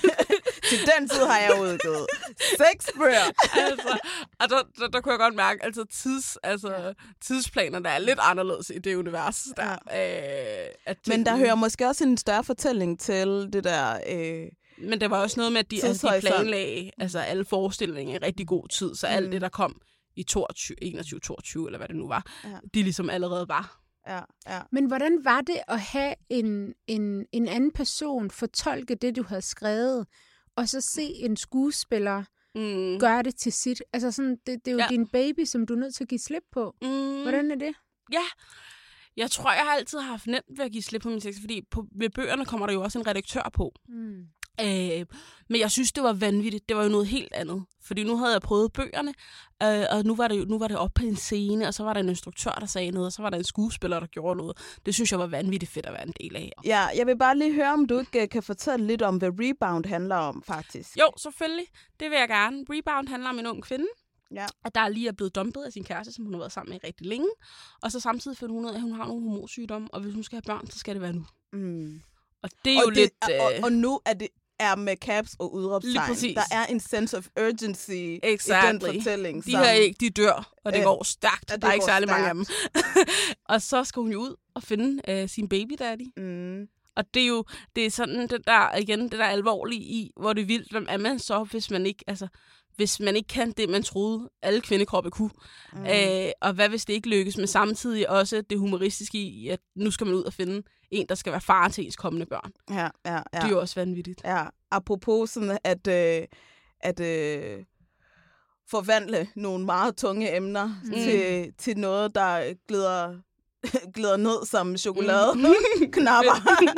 [SPEAKER 4] Til den tid har jeg udgivet seks bøger.
[SPEAKER 6] altså, og der, der, der kunne jeg godt mærke, altså, tids, altså tidsplanerne er lidt anderledes i det univers. Der, ja. øh, at
[SPEAKER 4] Men der hører måske også en større fortælling til det der... Øh
[SPEAKER 6] Men det var også noget med, at de, altså, de planlagde altså, alle forestillinger i rigtig god tid, så mm. alt det, der kom i toogtyve, enogtyve toogtyve, eller hvad det nu var, ja. de ligesom allerede var.
[SPEAKER 4] Ja, ja.
[SPEAKER 5] Men hvordan var det at have en, en, en anden person fortolke det, du havde skrevet, og så se en skuespiller mm. gøre det til sit? Altså sådan, det, det er jo ja. din baby, som du er nødt til at give slip på. Mm. Hvordan er det?
[SPEAKER 6] Ja, jeg tror, jeg har altid haft nemt ved at give slip på min tekst, fordi på, ved bøgerne kommer der jo også en redaktør på. Mm. Øh, men jeg synes, det var vanvittigt. Det var jo noget helt andet. Fordi nu havde jeg prøvet bøgerne, øh, og nu var, det jo, nu var det oppe på en scene, og så var der en instruktør, der sagde noget, og så var der en skuespiller, der gjorde noget. Det synes jeg var vanvittigt fedt at være en del af.
[SPEAKER 4] Ja, jeg vil bare lige høre, om du ikke kan fortælle lidt om, hvad Rebound handler om, faktisk.
[SPEAKER 6] Jo, selvfølgelig. Det vil jeg gerne. Rebound handler om en ung kvinde,
[SPEAKER 4] ja.
[SPEAKER 6] at der lige er blevet dumpet af sin kæreste, som hun har været sammen med rigtig længe. Og så samtidig finder hun ud af, at hun har nogle hormonsygdomme, og hvis hun skal have børn, så skal det være nu. Mm. Og det er
[SPEAKER 4] og
[SPEAKER 6] jo
[SPEAKER 4] det,
[SPEAKER 6] lidt...
[SPEAKER 4] Og, og nu er det... er med caps og udråbstegn. Der er en sense of urgency exactly. i den fortælling.
[SPEAKER 6] De her ikke, de dør, og det øh, går stærkt.
[SPEAKER 4] Det
[SPEAKER 6] der er ikke særlig
[SPEAKER 4] stærkt.
[SPEAKER 6] mange af dem. Og så skal hun jo ud og finde uh, sin baby daddy. Mm. Og det er jo det er sådan, det der, igen, det der alvorlige i, hvor det er vildt, hvem er man så, hvis man ikke, altså, hvis man ikke kan det, man troede, alle kvindekroppe kunne. Mm. Øh, og hvad hvis det ikke lykkes, men samtidig også det humoristiske i, at nu skal man ud og finde en, der skal være far til ens kommende børn.
[SPEAKER 4] Ja, ja, ja.
[SPEAKER 6] Det er jo også vanvittigt.
[SPEAKER 4] Ja, apropos sådan, at, øh, at øh, forvandle nogle meget tunge emner mm. til, til noget, der glider, glider ned som chokoladeknapper.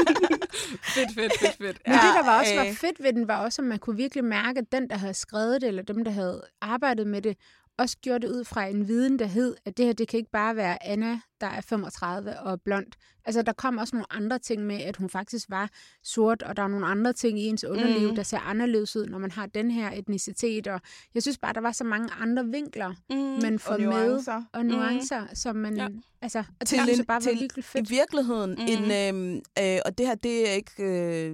[SPEAKER 6] fedt, fedt, fedt, fedt.
[SPEAKER 5] Men det, der var også var fedt ved den, var også, at man kunne virkelig mærke, at den, der havde skrevet det, eller dem, der havde arbejdet med det, også gjorde det ud fra en viden, der hed, at det her, det kan ikke bare være Anna, der er femogtredive og blond. Altså, der kom også nogle andre ting med, at hun faktisk var sort, og der er nogle andre ting i ens underliv, mm. der ser anderledes ud, når man har den her etnicitet. Og jeg synes bare, der var så mange andre vinkler, mm. man får
[SPEAKER 4] og
[SPEAKER 5] med,
[SPEAKER 4] nuancer.
[SPEAKER 5] og nuancer, mm. som man...
[SPEAKER 6] Ja.
[SPEAKER 5] Altså, og
[SPEAKER 4] til
[SPEAKER 5] det synes jeg bare
[SPEAKER 4] til,
[SPEAKER 5] var virkelig fedt.
[SPEAKER 4] I virkeligheden,
[SPEAKER 6] mm.
[SPEAKER 4] en, øh, øh, og det her, det er ikke... Øh,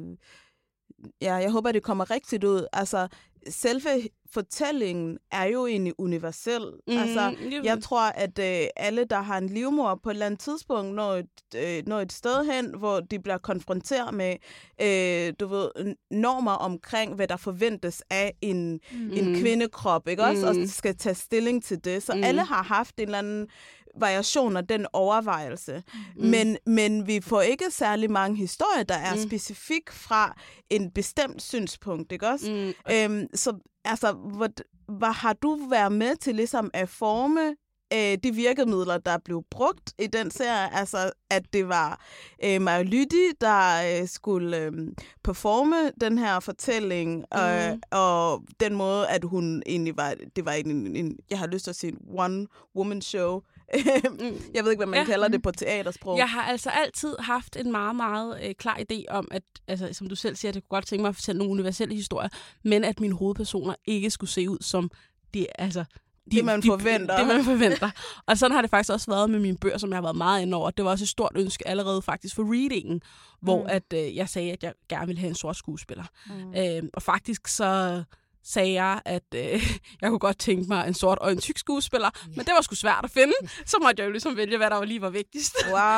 [SPEAKER 4] ja, jeg håber, det kommer rigtigt ud. Altså, selve fortællingen er jo egentlig universel. Mm, altså, jeg tror, at øh, alle, der har en livmor på et eller andet tidspunkt, når et, øh, når et sted hen, hvor de bliver konfronteret med øh, du ved, normer omkring, hvad der forventes af en, mm. en kvindekrop, ikke også? Mm. Og skal tage stilling til det. Så mm. alle har haft en eller anden variation af den overvejelse. Mm. Men, men vi får ikke særlig mange historier, der er mm. specifik fra en bestemt synspunkt, ikke også? Mm. Øhm, så altså, hvad, hvad har du været med til ligesom at forme øh, de virkemidler, der blev brugt i den serie? Altså, at det var øh, Maja Lydi, der øh, skulle øh, performe den her fortælling, mm. og, og den måde, at hun egentlig var, det var en, en jeg har lyst til at sige en one-woman show. Jeg ved ikke, hvad man ja. kalder det på teatersprog.
[SPEAKER 6] Jeg har altså altid haft en meget, meget øh, klar idé om, at, altså, som du selv siger, at jeg kunne godt tænke mig at fortælle nogle universelle historier, men at mine hovedpersoner ikke skulle se ud som de, altså, de,
[SPEAKER 4] det, man
[SPEAKER 6] de,
[SPEAKER 4] forventer.
[SPEAKER 6] Det, man forventer. Og sådan har det faktisk også været med mine bøger, som jeg har været meget inde over. Det var også et stort ønske allerede faktisk for readingen, hvor mm. at, øh, jeg sagde, at jeg gerne ville have en sort skuespiller. Mm. Øh, og faktisk så... sagde jeg, at øh, jeg kunne godt tænke mig en sort og en tyk skuespiller, yeah. men det var sgu svært at finde. Så måtte jeg jo ligesom vælge, hvad der lige var vigtigst.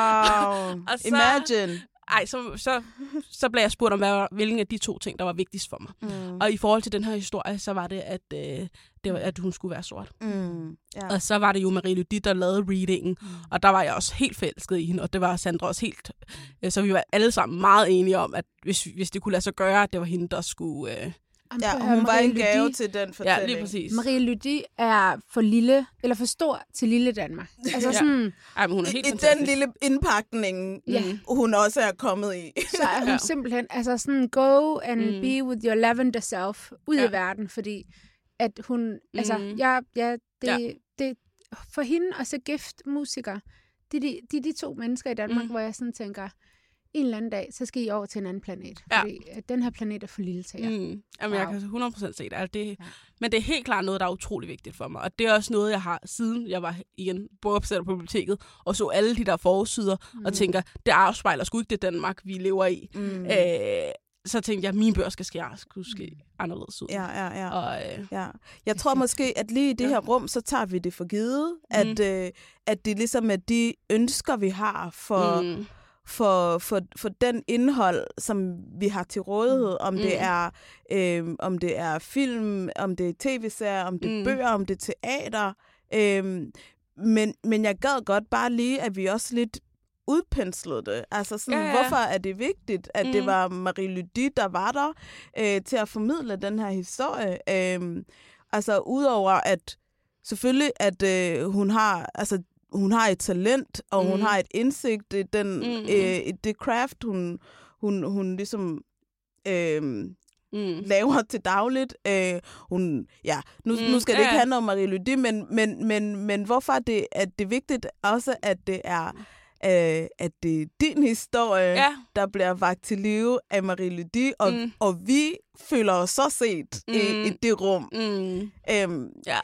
[SPEAKER 4] Wow, så, imagine.
[SPEAKER 6] Ej, så, så, så blev jeg spurgt om, hvad, hvilken af de to ting, der var vigtigst for mig. Mm. Og i forhold til den her historie, så var det, at, øh, det var, at hun skulle være sort. Mm. Yeah. Og så var det jo Marie Lydi, der lavede readingen, mm. og der var jeg også helt forelsket i hende, og det var Sandra også helt. Øh, så vi var alle sammen meget enige om, at hvis, hvis det kunne lade sig gøre, at det var hende, der skulle... Øh,
[SPEAKER 4] Ja, hun Marie var en gave Lydi. Til den fortælling.
[SPEAKER 6] Ja, lige præcis.
[SPEAKER 5] Marie Lydi er for lille, eller for stor til lille Danmark. Altså sådan...
[SPEAKER 6] Ja. Ej, men hun er helt
[SPEAKER 4] I,
[SPEAKER 6] fantastisk.
[SPEAKER 4] I den lille indpakning, ja. hun også er kommet i.
[SPEAKER 5] Så er hun ja. simpelthen, altså sådan, go and mm. be with your lavender self ud ja. i verden, fordi at hun, mm. altså, ja, ja, det, ja. det, for hende og så gift musiker, det er de, de, de to mennesker i Danmark, mm. hvor jeg sådan tænker, en eller anden dag, så skal I over til en anden planet. Ja. Fordi at den her planet er for lille til jer. Mm.
[SPEAKER 6] Jamen, wow. Jeg kan hundrede procent se det. Altså, det ja. Men det er helt klart noget, der er utrolig vigtigt for mig. Og det er også noget, jeg har, siden jeg var igen bogopsætter på biblioteket, og så alle de der forsider, mm. og tænker, det afspejler sgu ikke det Danmark, vi lever i. Mm. Øh, så tænkte jeg, at mine bøger skal ske, skulle ske anderledes ud.
[SPEAKER 4] Ja, ja, ja.
[SPEAKER 6] Og, øh,
[SPEAKER 4] ja. Jeg tror måske, at lige i det ja. her rum, så tager vi det for givet, mm. at, øh, at det ligesom er de ønsker, vi har for... Mm. For, for, for den indhold, som vi har til rådighed, om mm. det er øh, om det er film, om det er tv-serier, om det er mm. bøger, om det er teater. Øh, men, men jeg gad godt bare lige, at vi også lidt udpenslede det. Altså sådan, ja, ja. Hvorfor er det vigtigt, at mm. det var Marie Lydi, der var der øh, til at formidle den her historie. Øh, altså udover at selvfølgelig, at øh, hun har... altså hun har et talent, og mm. hun har et indsigt i den, mm. øh, i det craft, hun, hun, hun ligesom øh, mm. laver til dagligt. Øh, hun, ja, nu, mm. nu skal det ja. ikke handle om Marie Lydi, men, men, men, men hvorfor er det, at det er vigtigt også, at det er, øh, at det er din historie, ja. der bliver vagt til live af Marie Lydi, og, mm. og vi føler os så set mm. i, i det rum. Mm. Øhm,
[SPEAKER 6] ja.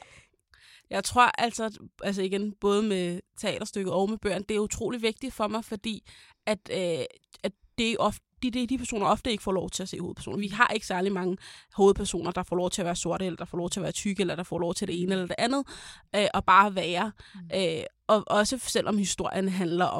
[SPEAKER 6] Jeg tror altså, altså igen, både med teaterstykket og med bøgerne, det er utrolig vigtigt for mig, fordi at, øh, at det er ofte, de, de personer ofte ikke får lov til at se hovedpersoner. Vi har ikke særlig mange hovedpersoner, der får lov til at være sorte, eller der får lov til at være tykke, eller der får lov til det ene eller det andet, øh, og bare være. Mm. Øh, og også selvom historien handler om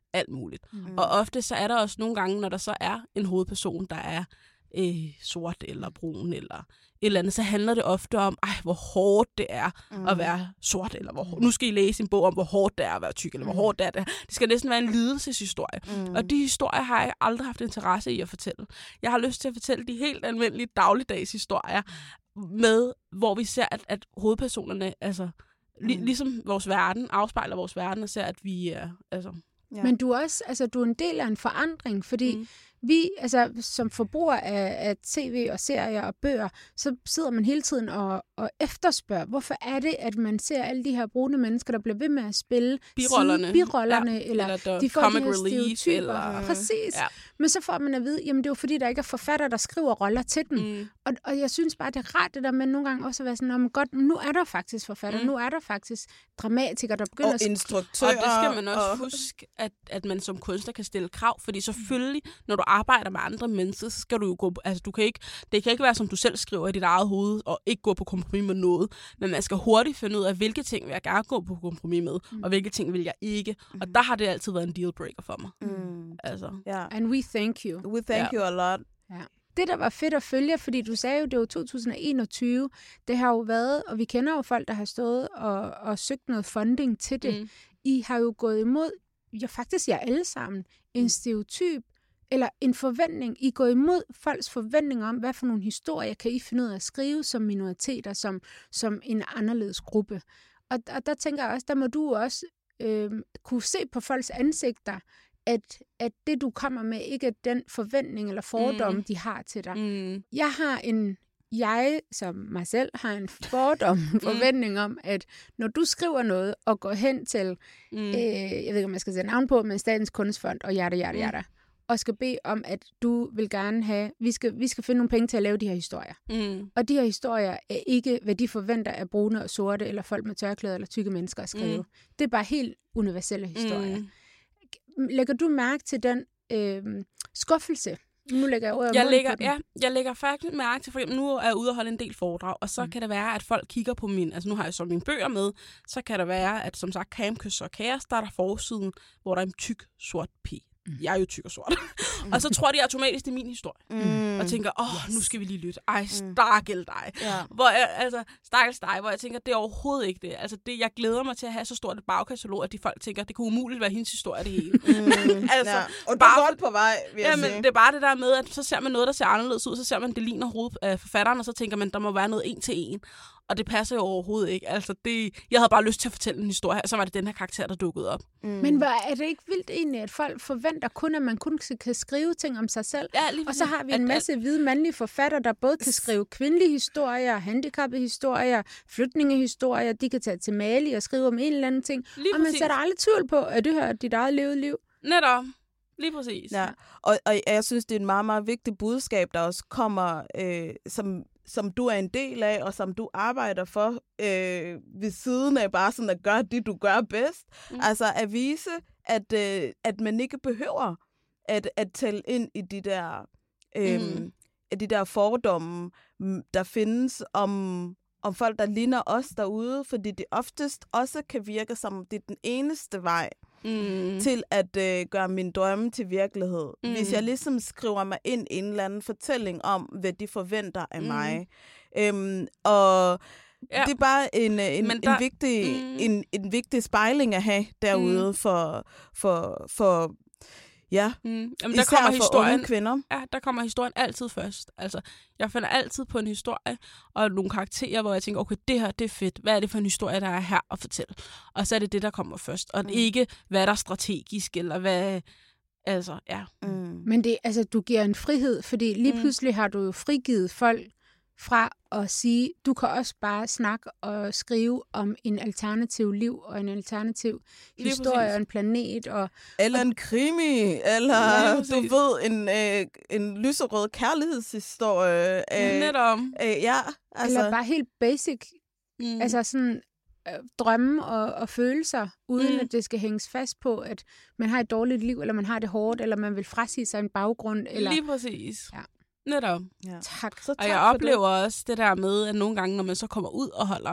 [SPEAKER 6] alt muligt.
[SPEAKER 4] Mm.
[SPEAKER 6] Og ofte så er der også nogle gange, når der så er en hovedperson, der er øh, sort eller brun eller et eller andet, så handler det ofte om, ej, hvor hårdt det er mm. at være sort, eller hvor hårdt. Nu skal I læse en bog om, hvor hårdt det er at være tyk, eller hvor hårdt det er. Det skal næsten være en lidelseshistorie. Mm. Og de historier har jeg aldrig haft interesse i at fortælle. Jeg har lyst til at fortælle de helt almindelige dagligdags historier, med, hvor vi ser, at, at hovedpersonerne, altså, li- ligesom vores verden, afspejler vores verden, og ser, at vi er, altså...
[SPEAKER 5] Ja. Men du er også, altså, du er en del af en forandring, fordi mm. vi, altså, som forbrugere af, af tv og serier og bøger, så sidder man hele tiden og, og efterspørger, hvorfor er det, at man ser alle de her brune mennesker, der bliver ved med at spille
[SPEAKER 6] birollerne,
[SPEAKER 5] birollerne
[SPEAKER 6] ja.
[SPEAKER 5] eller,
[SPEAKER 6] eller
[SPEAKER 5] de får
[SPEAKER 6] comic
[SPEAKER 5] de her
[SPEAKER 6] relief,
[SPEAKER 5] stereotyper.
[SPEAKER 6] eller...
[SPEAKER 5] Præcis.
[SPEAKER 6] Ja.
[SPEAKER 5] Men så får man at vide, jamen det er jo fordi, der ikke er forfattere, der skriver roller til dem. Mm. Og, og jeg synes bare, det er rart det der med nogle gange også at være sådan, om godt, nu er der faktisk forfatter, mm. nu er der faktisk dramatikere, der begynder
[SPEAKER 4] og
[SPEAKER 5] at...
[SPEAKER 4] instruktører.
[SPEAKER 6] Og det skal man også
[SPEAKER 4] og...
[SPEAKER 6] huske, at, at man som kunstner kan stille krav, fordi selvfølgelig, når du arbejder med andre mennesker, så skal du jo gå... Altså, du kan ikke, det kan ikke være, som du selv skriver i dit eget hoved, og ikke gå på kompromis med noget, men man skal hurtigt finde ud af, hvilke ting vil jeg gerne gå på kompromis med, mm. og hvilke ting vil jeg ikke. Mm. Og der har det altid været en dealbreaker for mig.
[SPEAKER 4] Mm.
[SPEAKER 6] Altså.
[SPEAKER 4] Yeah.
[SPEAKER 5] And we thank you.
[SPEAKER 4] We thank yeah. you a lot.
[SPEAKER 5] Ja. Det, der var fedt at følge, fordi du sagde jo, det var to tusind og enogtyve, det har jo været, og vi kender jo folk, der har stået og, og søgt noget funding til det. Mm. I har jo gået imod, ja faktisk jer alle sammen, en stereotyp, eller en forventning. I går imod folks forventninger om, hvad for nogle historier kan I finde ud af at skrive som minoriteter, som, som en anderledes gruppe. Og, og der tænker jeg også, der må du også øh, kunne se på folks ansigter, at, at det, du kommer med, ikke er den forventning eller fordom, mm. de har til dig. Mm. Jeg har en, jeg som mig selv, har en fordom, en forventning om, at når du skriver noget og går hen til, mm. øh, jeg ved ikke, om jeg skal sætte navn på, men Statens Kunstfond og hjerte, hjerte, hjerte, mm. og skal bede om, at du vil gerne have, vi skal, vi skal finde nogle penge til at lave de her historier. Mm. Og de her historier er ikke, hvad de forventer af brune og sorte, eller folk med tørklæder, eller tykke mennesker at skrive. Mm. Det er bare helt universelle historier. Mm. Lægger du mærke til den øh, skuffelse? Nu lægger jeg ordet
[SPEAKER 6] jeg lægger, ja, jeg lægger faktisk mærke til, for eksempel, nu er jeg ude og holde en del foredrag, og så mm. kan det være, at folk kigger på min, altså nu har jeg så mine bøger med, så kan det være, at som sagt, Camkys og Kaos, der er der forsiden, hvor der er en tyk, sort pige. Jeg er jo tyk og sort. Mm. Og så tror de automatisk, det er min historie. Mm. Og tænker, åh, oh, yes. nu skal vi lige lytte. Ej, stakkel dig. Yeah. Hvor jeg, altså, stakkels dig, hvor jeg tænker, det er overhovedet ikke det. Altså, det, jeg glæder mig til at have så stort et bagkatalog, at de folk tænker, det kunne umuligt være hendes historie, det hele. Mm. altså,
[SPEAKER 4] ja. Og bare, du er godt på vej, vil jeg
[SPEAKER 6] ja,
[SPEAKER 4] sige.
[SPEAKER 6] Men det er bare det der med, at så ser man noget, der ser anderledes ud, så ser man, det ligner hovedet af forfatteren, og så tænker man, der må være noget en til en. Og det passer jo overhovedet ikke. Altså, det, jeg havde bare lyst til at fortælle en historie, og så var det den her karakter, der dukkede op.
[SPEAKER 5] Mm. Men hvad, er det ikke vildt egentlig, at folk forventer kun, at man kun kan skrive ting om sig selv?
[SPEAKER 6] Ja,
[SPEAKER 5] og så har vi en masse at, hvide mandlige forfattere, der både kan skrive kvindelige historier, handicappede historier, flygtningehistorier, de kan tage til Mali og skrive om en eller anden ting. Lige og man sætter aldrig tvivl på, at det her er dit eget levede liv.
[SPEAKER 6] Netop. Lige præcis.
[SPEAKER 4] Ja. Og, og jeg synes, det er en meget, meget vigtig budskab, der også kommer, øh, som... som du er en del af, og som du arbejder for, øh, ved siden af bare sådan at gøre det, du gør bedst. Mm. Altså at vise, at, øh, at man ikke behøver at, at tælle ind i de der, øh, mm. de der fordomme, der findes om, om folk, der ligner os derude, fordi det oftest også kan virke som, det er den eneste vej mm. til at øh, gøre min drømme til virkelighed. Mm. Hvis jeg ligesom skriver mig ind i en eller anden fortælling om, hvad de forventer af mm. mig. Øhm, og ja. det er bare en, en, der, en, vigtig, mm. en, en vigtig spejling at have derude mm. for, for, for ja,
[SPEAKER 6] mm. Jamen, der
[SPEAKER 4] især
[SPEAKER 6] kommer
[SPEAKER 4] for
[SPEAKER 6] historien,
[SPEAKER 4] unge kvinder.
[SPEAKER 6] Ja, der kommer historien altid først. Altså, jeg finder altid på en historie og nogle karakterer, hvor jeg tænker, okay, det her, det er fedt. Hvad er det for en historie, der er her at fortælle? Og så er det det, der kommer først. Og mm. ikke, hvad der er strategisk, eller hvad... Altså, ja.
[SPEAKER 5] Mm. Men det, altså, du giver en frihed, fordi lige mm. pludselig har du jo frigivet folk fra at sige, du kan også bare snakke og skrive om en alternativ liv og en alternativ lige historie præcis. Og en planet. Og,
[SPEAKER 4] eller
[SPEAKER 5] og,
[SPEAKER 4] en krimi, eller ja, du ved, en, øh, en lyserød kærlighedshistorie.
[SPEAKER 6] Øh, Netop.
[SPEAKER 4] Øh, ja, altså.
[SPEAKER 5] Eller bare helt basic, mm. altså sådan øh, drømme og, og følelser, uden mm. at det skal hænges fast på, at man har et dårligt liv, eller man har det hårdt, eller man vil frasige sig en baggrund. Eller,
[SPEAKER 6] lige præcis.
[SPEAKER 5] Ja.
[SPEAKER 6] Netop.
[SPEAKER 4] Ja.
[SPEAKER 5] Tak.
[SPEAKER 6] Så tak. Og jeg oplever det. Også det der med, at nogle gange, når man så kommer ud og holder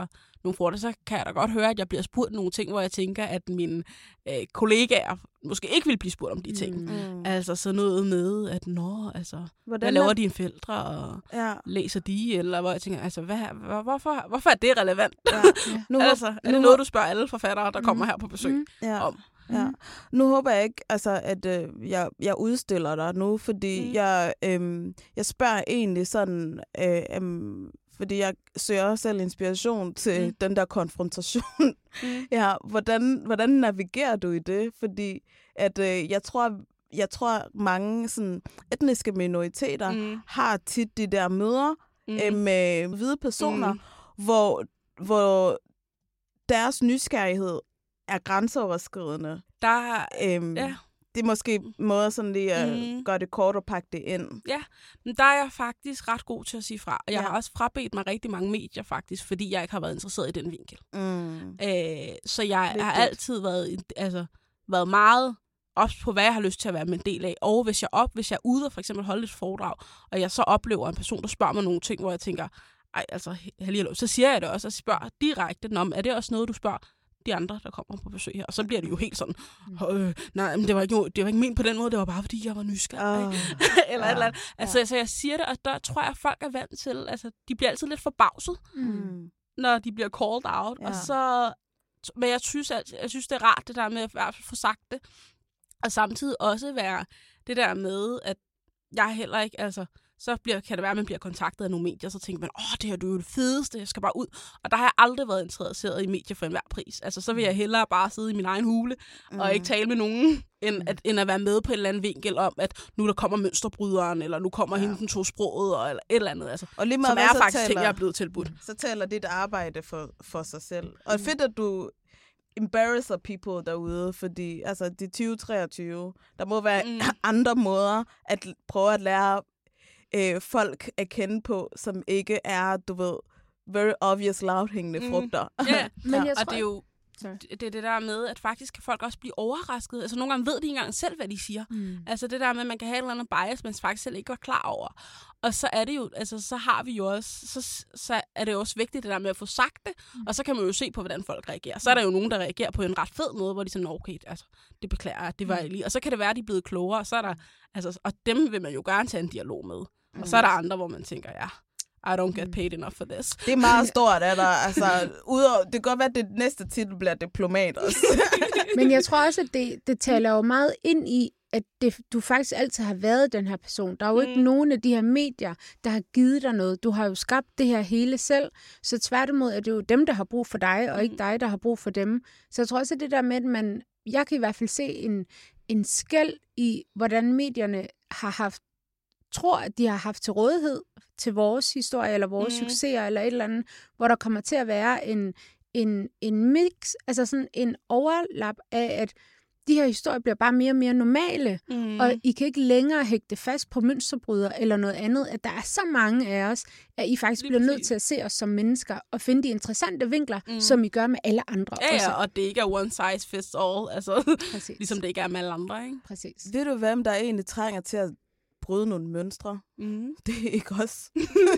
[SPEAKER 6] nogle forter, så kan jeg da godt høre, at jeg bliver spurgt nogle ting, hvor jeg tænker, at mine øh, kollegaer måske ikke vil blive spurgt om de ting.
[SPEAKER 4] Mm.
[SPEAKER 6] Altså sådan noget med, at nå, altså,
[SPEAKER 4] Hvordan
[SPEAKER 6] hvad laver
[SPEAKER 4] er-
[SPEAKER 6] dine forældre, og
[SPEAKER 4] Ja.
[SPEAKER 6] læser de, eller hvor jeg tænker, altså, hvad, hvor, hvorfor, hvorfor er det relevant?
[SPEAKER 4] Ja. Nu,
[SPEAKER 6] altså, er det
[SPEAKER 4] nu-
[SPEAKER 6] noget, du spørger alle forfattere, der kommer her på besøg
[SPEAKER 5] Mm.
[SPEAKER 4] ja.
[SPEAKER 6] om?
[SPEAKER 4] Ja. Nu håber jeg ikke, altså, at øh, jeg, jeg udstiller dig nu, fordi
[SPEAKER 6] Mm.
[SPEAKER 4] jeg, øhm, jeg spørger egentlig sådan, øh, øhm, fordi jeg søger selv inspiration til
[SPEAKER 6] Mm.
[SPEAKER 4] den der konfrontation.
[SPEAKER 6] Mm.
[SPEAKER 4] Ja, hvordan, hvordan navigerer du i det? Fordi at, øh, jeg tror, jeg tror mange sådan, etniske minoriteter
[SPEAKER 6] Mm.
[SPEAKER 4] har tit de der møder
[SPEAKER 6] Mm.
[SPEAKER 4] øh, med hvide personer,
[SPEAKER 6] Mm.
[SPEAKER 4] hvor, hvor deres nysgerrighed er grænseoverskridende.
[SPEAKER 6] Der,
[SPEAKER 4] Øhm,
[SPEAKER 6] ja.
[SPEAKER 4] Det er måske måder sådan lige at
[SPEAKER 6] Mm.
[SPEAKER 4] gøre det kort og pakke det ind.
[SPEAKER 6] Ja, men der er jeg faktisk ret god til at sige fra. Og jeg
[SPEAKER 4] Ja.
[SPEAKER 6] har også frabedt mig rigtig mange medier faktisk, fordi jeg ikke har været interesseret i den vinkel.
[SPEAKER 4] Mm.
[SPEAKER 6] Øh, så jeg har
[SPEAKER 4] Vigtigt.
[SPEAKER 6] altid været, altså, været meget ops på, hvad jeg har lyst til at være med en del af. Og hvis jeg op, hvis jeg er ude og for eksempel holde et foredrag, og jeg så oplever en person, der spørger mig nogle ting, hvor jeg tænker, ej, altså, hallo, så siger jeg det også, og spørger direkte, Nå, er det også noget, du spørger de andre, der kommer på besøg her? Og så bliver det jo helt sådan, øh, nej, men det var, ikke, det var ikke ment på den måde, det var bare, fordi jeg var nysgerrig.
[SPEAKER 4] Oh.
[SPEAKER 6] eller ja. et eller andet. Altså, ja. så jeg siger det, og der tror jeg, at folk er vant til, altså, de bliver altid lidt forbavset,
[SPEAKER 4] Mm.
[SPEAKER 6] når de bliver called out.
[SPEAKER 4] Ja.
[SPEAKER 6] Og så, men jeg synes, at, jeg synes, det er rart, det der med at i hvert fald få sagt det. Og samtidig også være det der med, at jeg heller ikke, altså, så bliver, kan det være, at man bliver kontaktet af nogle medier, så tænker man, åh, det her det er jo det fedeste, jeg skal bare ud. Og der har jeg aldrig været interesseret i medier for enhver pris. Altså, så vil jeg hellere bare sidde i min egen hule, mm. og ikke tale med nogen, end at, end at være med på en eller anden vinkel om, at nu der kommer mønsterbryderen, eller nu kommer ja. hende den tosproget, eller et eller andet. Altså,
[SPEAKER 4] Og lige
[SPEAKER 6] som
[SPEAKER 4] meget,
[SPEAKER 6] er
[SPEAKER 4] hvad, så
[SPEAKER 6] faktisk
[SPEAKER 4] taler,
[SPEAKER 6] ting, jeg er blevet tilbudt.
[SPEAKER 4] så taler dit arbejde for, for sig selv. Og fedt, at du embarrasser people derude, fordi altså, det er tyve treogtyve. Der må være
[SPEAKER 6] Mm.
[SPEAKER 4] andre måder at prøve at lære øh, folk at kende på, som ikke er, du ved, very obvious lavthængende
[SPEAKER 6] Mm.
[SPEAKER 4] frugter.
[SPEAKER 6] Ja,
[SPEAKER 5] Men jeg
[SPEAKER 6] og
[SPEAKER 5] tror,
[SPEAKER 6] det er jo
[SPEAKER 5] Sorry.
[SPEAKER 6] det, det er det der med, at faktisk kan folk også blive overrasket. Altså nogle gange ved de ikke engang selv, hvad de siger.
[SPEAKER 5] Mm.
[SPEAKER 6] Altså det der med, at man kan have et eller andet bias, man faktisk selv ikke var klar over. Og så er det jo, altså så har vi jo også, så, så er det jo også vigtigt det der med at få sagt det, mm. og så kan man jo se på, hvordan folk reagerer. Så er der jo nogen, der reagerer på en ret fed måde, hvor de siger, okay, altså, det beklager jeg, det var jeg lige. Og så kan det være, at de er blevet klogere, og så er der, altså, og dem vil man jo gerne tage en dialog med. Mm. Og så er der andre, hvor man tænker, ja, I don't get paid enough for this.
[SPEAKER 4] Det er meget stort, er der. Altså, udover, det kan godt være, at det næste titel bliver diplomat også.
[SPEAKER 5] Men jeg tror også, at det, det taler jo meget ind i, at det, du faktisk altid har været den her person. Der er jo mm. ikke nogen af de her medier, der har givet dig noget. Du har jo skabt det her hele selv. Så tværtimod er det jo dem, der har brug for dig, og ikke dig, der har brug for dem. Så jeg tror også, at det der med, at man... Jeg kan i hvert fald se en, en skel i, hvordan medierne har haft tror, at de har haft til rådighed til vores historie, eller vores mm. succeser, eller et eller andet, hvor der kommer til at være en, en, en mix, altså sådan en overlap af, at de her historier bliver bare mere og mere normale, mm. og I kan ikke længere hægte fast på mønsterbrydere eller noget andet, at der er så mange af os, at I faktisk
[SPEAKER 6] Lige
[SPEAKER 5] bliver
[SPEAKER 6] præcis.
[SPEAKER 5] nødt til at se os som mennesker, og finde de interessante vinkler,
[SPEAKER 6] Mm.
[SPEAKER 5] som I gør med alle andre
[SPEAKER 6] Ja,
[SPEAKER 5] også.
[SPEAKER 6] ja, og det ikke er one size fits all, altså
[SPEAKER 5] Præcis.
[SPEAKER 6] ligesom det ikke er med alle andre, ikke?
[SPEAKER 5] Præcis.
[SPEAKER 4] Ved du, hvem der egentlig trænger til at bryde nogle mønstre?
[SPEAKER 6] Mm.
[SPEAKER 4] Det er ikke os.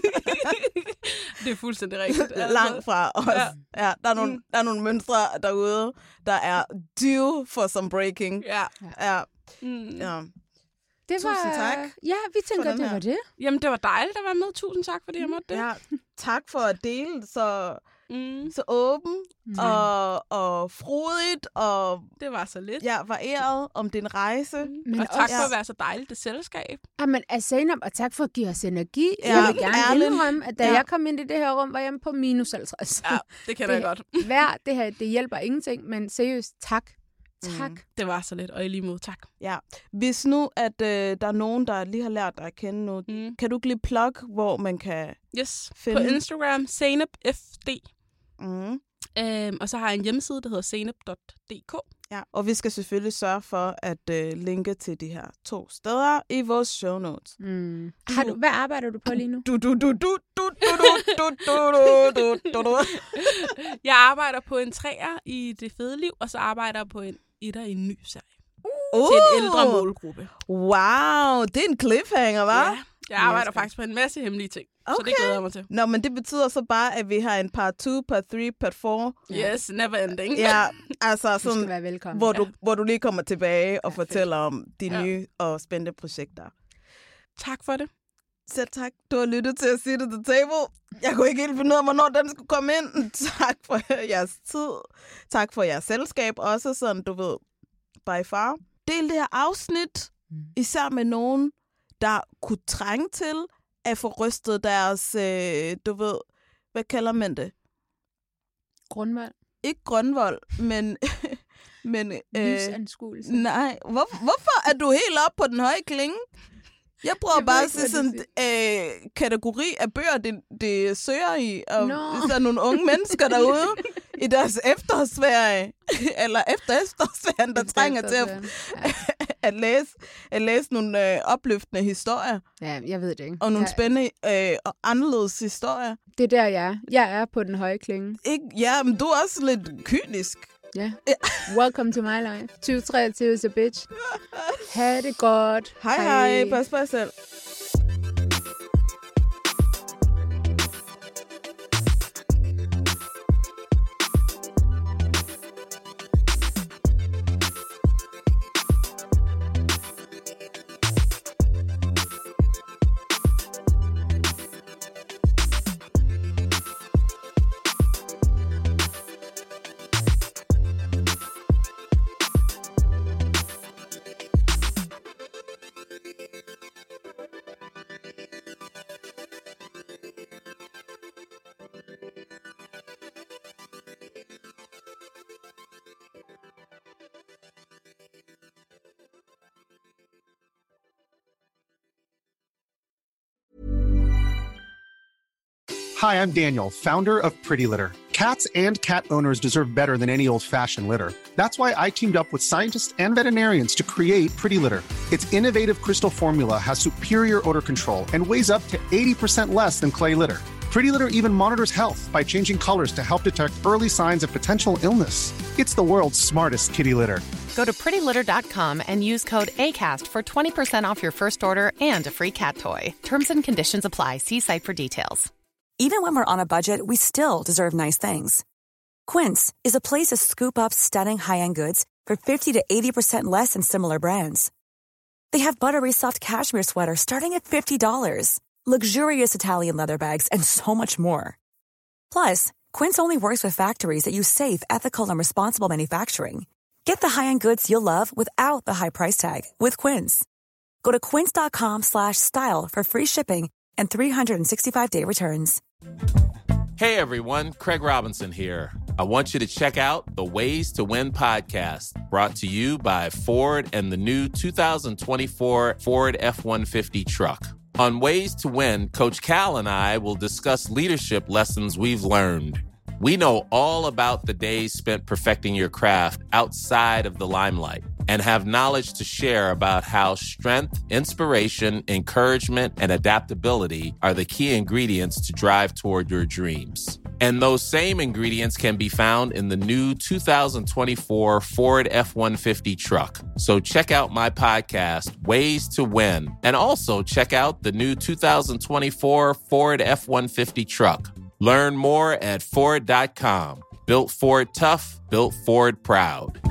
[SPEAKER 6] Det er fuldstændig rigtigt.
[SPEAKER 4] Langt fra os.
[SPEAKER 6] Ja.
[SPEAKER 4] Ja. Ja, der, er nogle,
[SPEAKER 6] Mm.
[SPEAKER 4] der er nogle mønstre derude, der er due for some breaking.
[SPEAKER 6] Ja.
[SPEAKER 4] Ja.
[SPEAKER 6] Mm.
[SPEAKER 4] Ja.
[SPEAKER 5] Det
[SPEAKER 4] Tusind tak
[SPEAKER 5] Ja, vi tænker,
[SPEAKER 4] den
[SPEAKER 5] det
[SPEAKER 4] her.
[SPEAKER 5] var det.
[SPEAKER 6] Jamen, det var dejligt at være med. Tusind tak, fordi jeg måtte det.
[SPEAKER 4] Ja, tak for at dele så,
[SPEAKER 6] Mm.
[SPEAKER 4] så åben
[SPEAKER 5] Mm.
[SPEAKER 4] og, og frodigt og
[SPEAKER 6] Det var så lidt.
[SPEAKER 4] ja, varieret om din rejse.
[SPEAKER 6] Mm.
[SPEAKER 5] Men
[SPEAKER 6] Og tak
[SPEAKER 5] også-
[SPEAKER 6] for at være så dejligt det selskab.
[SPEAKER 5] Jamen, Zainab, og tak for at give os energi.
[SPEAKER 4] Ja,
[SPEAKER 5] Jeg vil gerne
[SPEAKER 4] ærligt.
[SPEAKER 5] indrømme, at da
[SPEAKER 4] Ja.
[SPEAKER 5] jeg kom ind i det her rum, var jeg på minus halvtreds.
[SPEAKER 6] Ja, det kender jeg
[SPEAKER 5] Det-
[SPEAKER 6] godt.
[SPEAKER 5] Hver, det her, det hjælper ingenting, men seriøst, tak. Tak.
[SPEAKER 4] Mm.
[SPEAKER 6] Det var så lidt, og i lige måde tak.
[SPEAKER 4] Ja. Hvis nu, at øh, der er nogen, der lige har lært dig at kende nu,
[SPEAKER 6] Mm.
[SPEAKER 4] kan du ikke lige plug, hvor man kan
[SPEAKER 6] Yes,
[SPEAKER 4] finde...
[SPEAKER 6] på Instagram, Zainab F D.
[SPEAKER 4] Mm.
[SPEAKER 6] Øhm, og så har jeg en hjemmeside, der hedder zainab punktum d k.
[SPEAKER 4] Ja, og vi skal selvfølgelig sørge for at øh, linke til de her to steder i vores show notes.
[SPEAKER 5] Mm. Har du, hvad arbejder du på lige nu?
[SPEAKER 4] Du, du, du, du, du, du, du, du, du, du, du, du.
[SPEAKER 6] Jeg arbejder på en træer i Det Fede Liv, og så arbejder jeg på en etter i en ny serie.
[SPEAKER 4] Uh,
[SPEAKER 6] Til en ældre målgruppe.
[SPEAKER 4] Wow, det er en cliffhanger, hva'?
[SPEAKER 6] Ja, jeg arbejder
[SPEAKER 4] elsker
[SPEAKER 6] faktisk på en masse hemmelige ting. Så det glæder jeg mig til.
[SPEAKER 4] Nå, men det betyder så bare, at vi har en part to, part tre, part fire.
[SPEAKER 6] Yes, never ending.
[SPEAKER 4] Ja, altså
[SPEAKER 5] Du skal
[SPEAKER 4] sådan,
[SPEAKER 5] være velkommen.
[SPEAKER 4] hvor, du,
[SPEAKER 5] Ja.
[SPEAKER 4] hvor du lige kommer tilbage og
[SPEAKER 5] Ja,
[SPEAKER 4] fortæller om de
[SPEAKER 6] Ja.
[SPEAKER 4] nye og spændende projekter.
[SPEAKER 6] Tak for det.
[SPEAKER 4] Selv tak. Du har lyttet til at sige det til table. Jeg kunne ikke helt finde ud af, hvornår den skulle komme ind. Tak for jeres tid. Tak for jeres selskab også, sådan du ved, by far. Del det her afsnit, især med nogen, der kunne trænge til at få rystet deres, øh, du ved, hvad kalder man det?
[SPEAKER 5] Grundvold.
[SPEAKER 4] Ikke grønvold, men... men øh,
[SPEAKER 5] Lysanskuelse.
[SPEAKER 4] nej, Hvor, hvorfor er du helt oppe på den høje klinge? Jeg prøver
[SPEAKER 5] Jeg ved
[SPEAKER 4] bare at
[SPEAKER 5] ikke,
[SPEAKER 4] se
[SPEAKER 5] hvad
[SPEAKER 4] sådan
[SPEAKER 6] Altså-
[SPEAKER 4] en øh, kategori af bøger, det, det søger i. Og
[SPEAKER 5] Nå.
[SPEAKER 4] hvis der er nogle unge mennesker derude i deres efterårsferie, eller efter efterårsferien, der trænger til at,
[SPEAKER 5] Ja.
[SPEAKER 4] at, læse, at læse nogle øh, opløftende historier,
[SPEAKER 5] ja, jeg ved det ikke.
[SPEAKER 4] og nogle
[SPEAKER 5] jeg,
[SPEAKER 4] spændende og øh, anderledes historier.
[SPEAKER 5] Det er der, jeg er. Jeg er på den høje klinge.
[SPEAKER 4] Ikke, ja, men du er også lidt kynisk.
[SPEAKER 5] Ja. Welcome to my life. tyve treogtyve is a bitch. Ha' det godt.
[SPEAKER 4] Hej hej, pas på jer selv.
[SPEAKER 7] Hi, I'm Daniel, founder of Pretty Litter. Cats and cat owners deserve better than any old-fashioned litter. That's why I teamed up with scientists and veterinarians to create Pretty Litter. Its innovative crystal formula has superior odor control and weighs up to eighty percent less than clay litter. Pretty Litter even monitors health by changing colors to help detect early signs of potential illness. It's the world's smartest kitty litter.
[SPEAKER 8] Go to pretty litter dot com and use code ACAST for twenty percent off your first order and a free cat toy. Terms and conditions apply. See site for details.
[SPEAKER 9] Even when we're on a budget, we still deserve nice things. Quince is a place to scoop up stunning high-end goods for fifty to eighty percent less than similar brands. They have buttery soft cashmere sweaters starting at fifty dollars, luxurious Italian leather bags, and so much more. Plus, Quince only works with factories that use safe, ethical, and responsible manufacturing. Get the high-end goods you'll love without the high price tag with Quince. Go to quince dot com slash style for free shipping and three sixty-five day returns.
[SPEAKER 10] Hey everyone, Craig Robinson here. I want you to check out the Ways to Win podcast, brought to you by Ford and the new two thousand twenty-four Ford F one fifty truck. On Ways to Win, Coach Cal and I will discuss leadership lessons we've learned. We know all about the days spent perfecting your craft outside of the limelight and have knowledge to share about how strength, inspiration, encouragement, and adaptability are the key ingredients to drive toward your dreams. And those same ingredients can be found in the new two thousand twenty-four Ford F one fifty truck. So check out my podcast, Ways to Win, and also check out the new two thousand twenty-four Ford F one fifty truck. Learn more at Ford dot com. Built Ford tough, built Ford proud.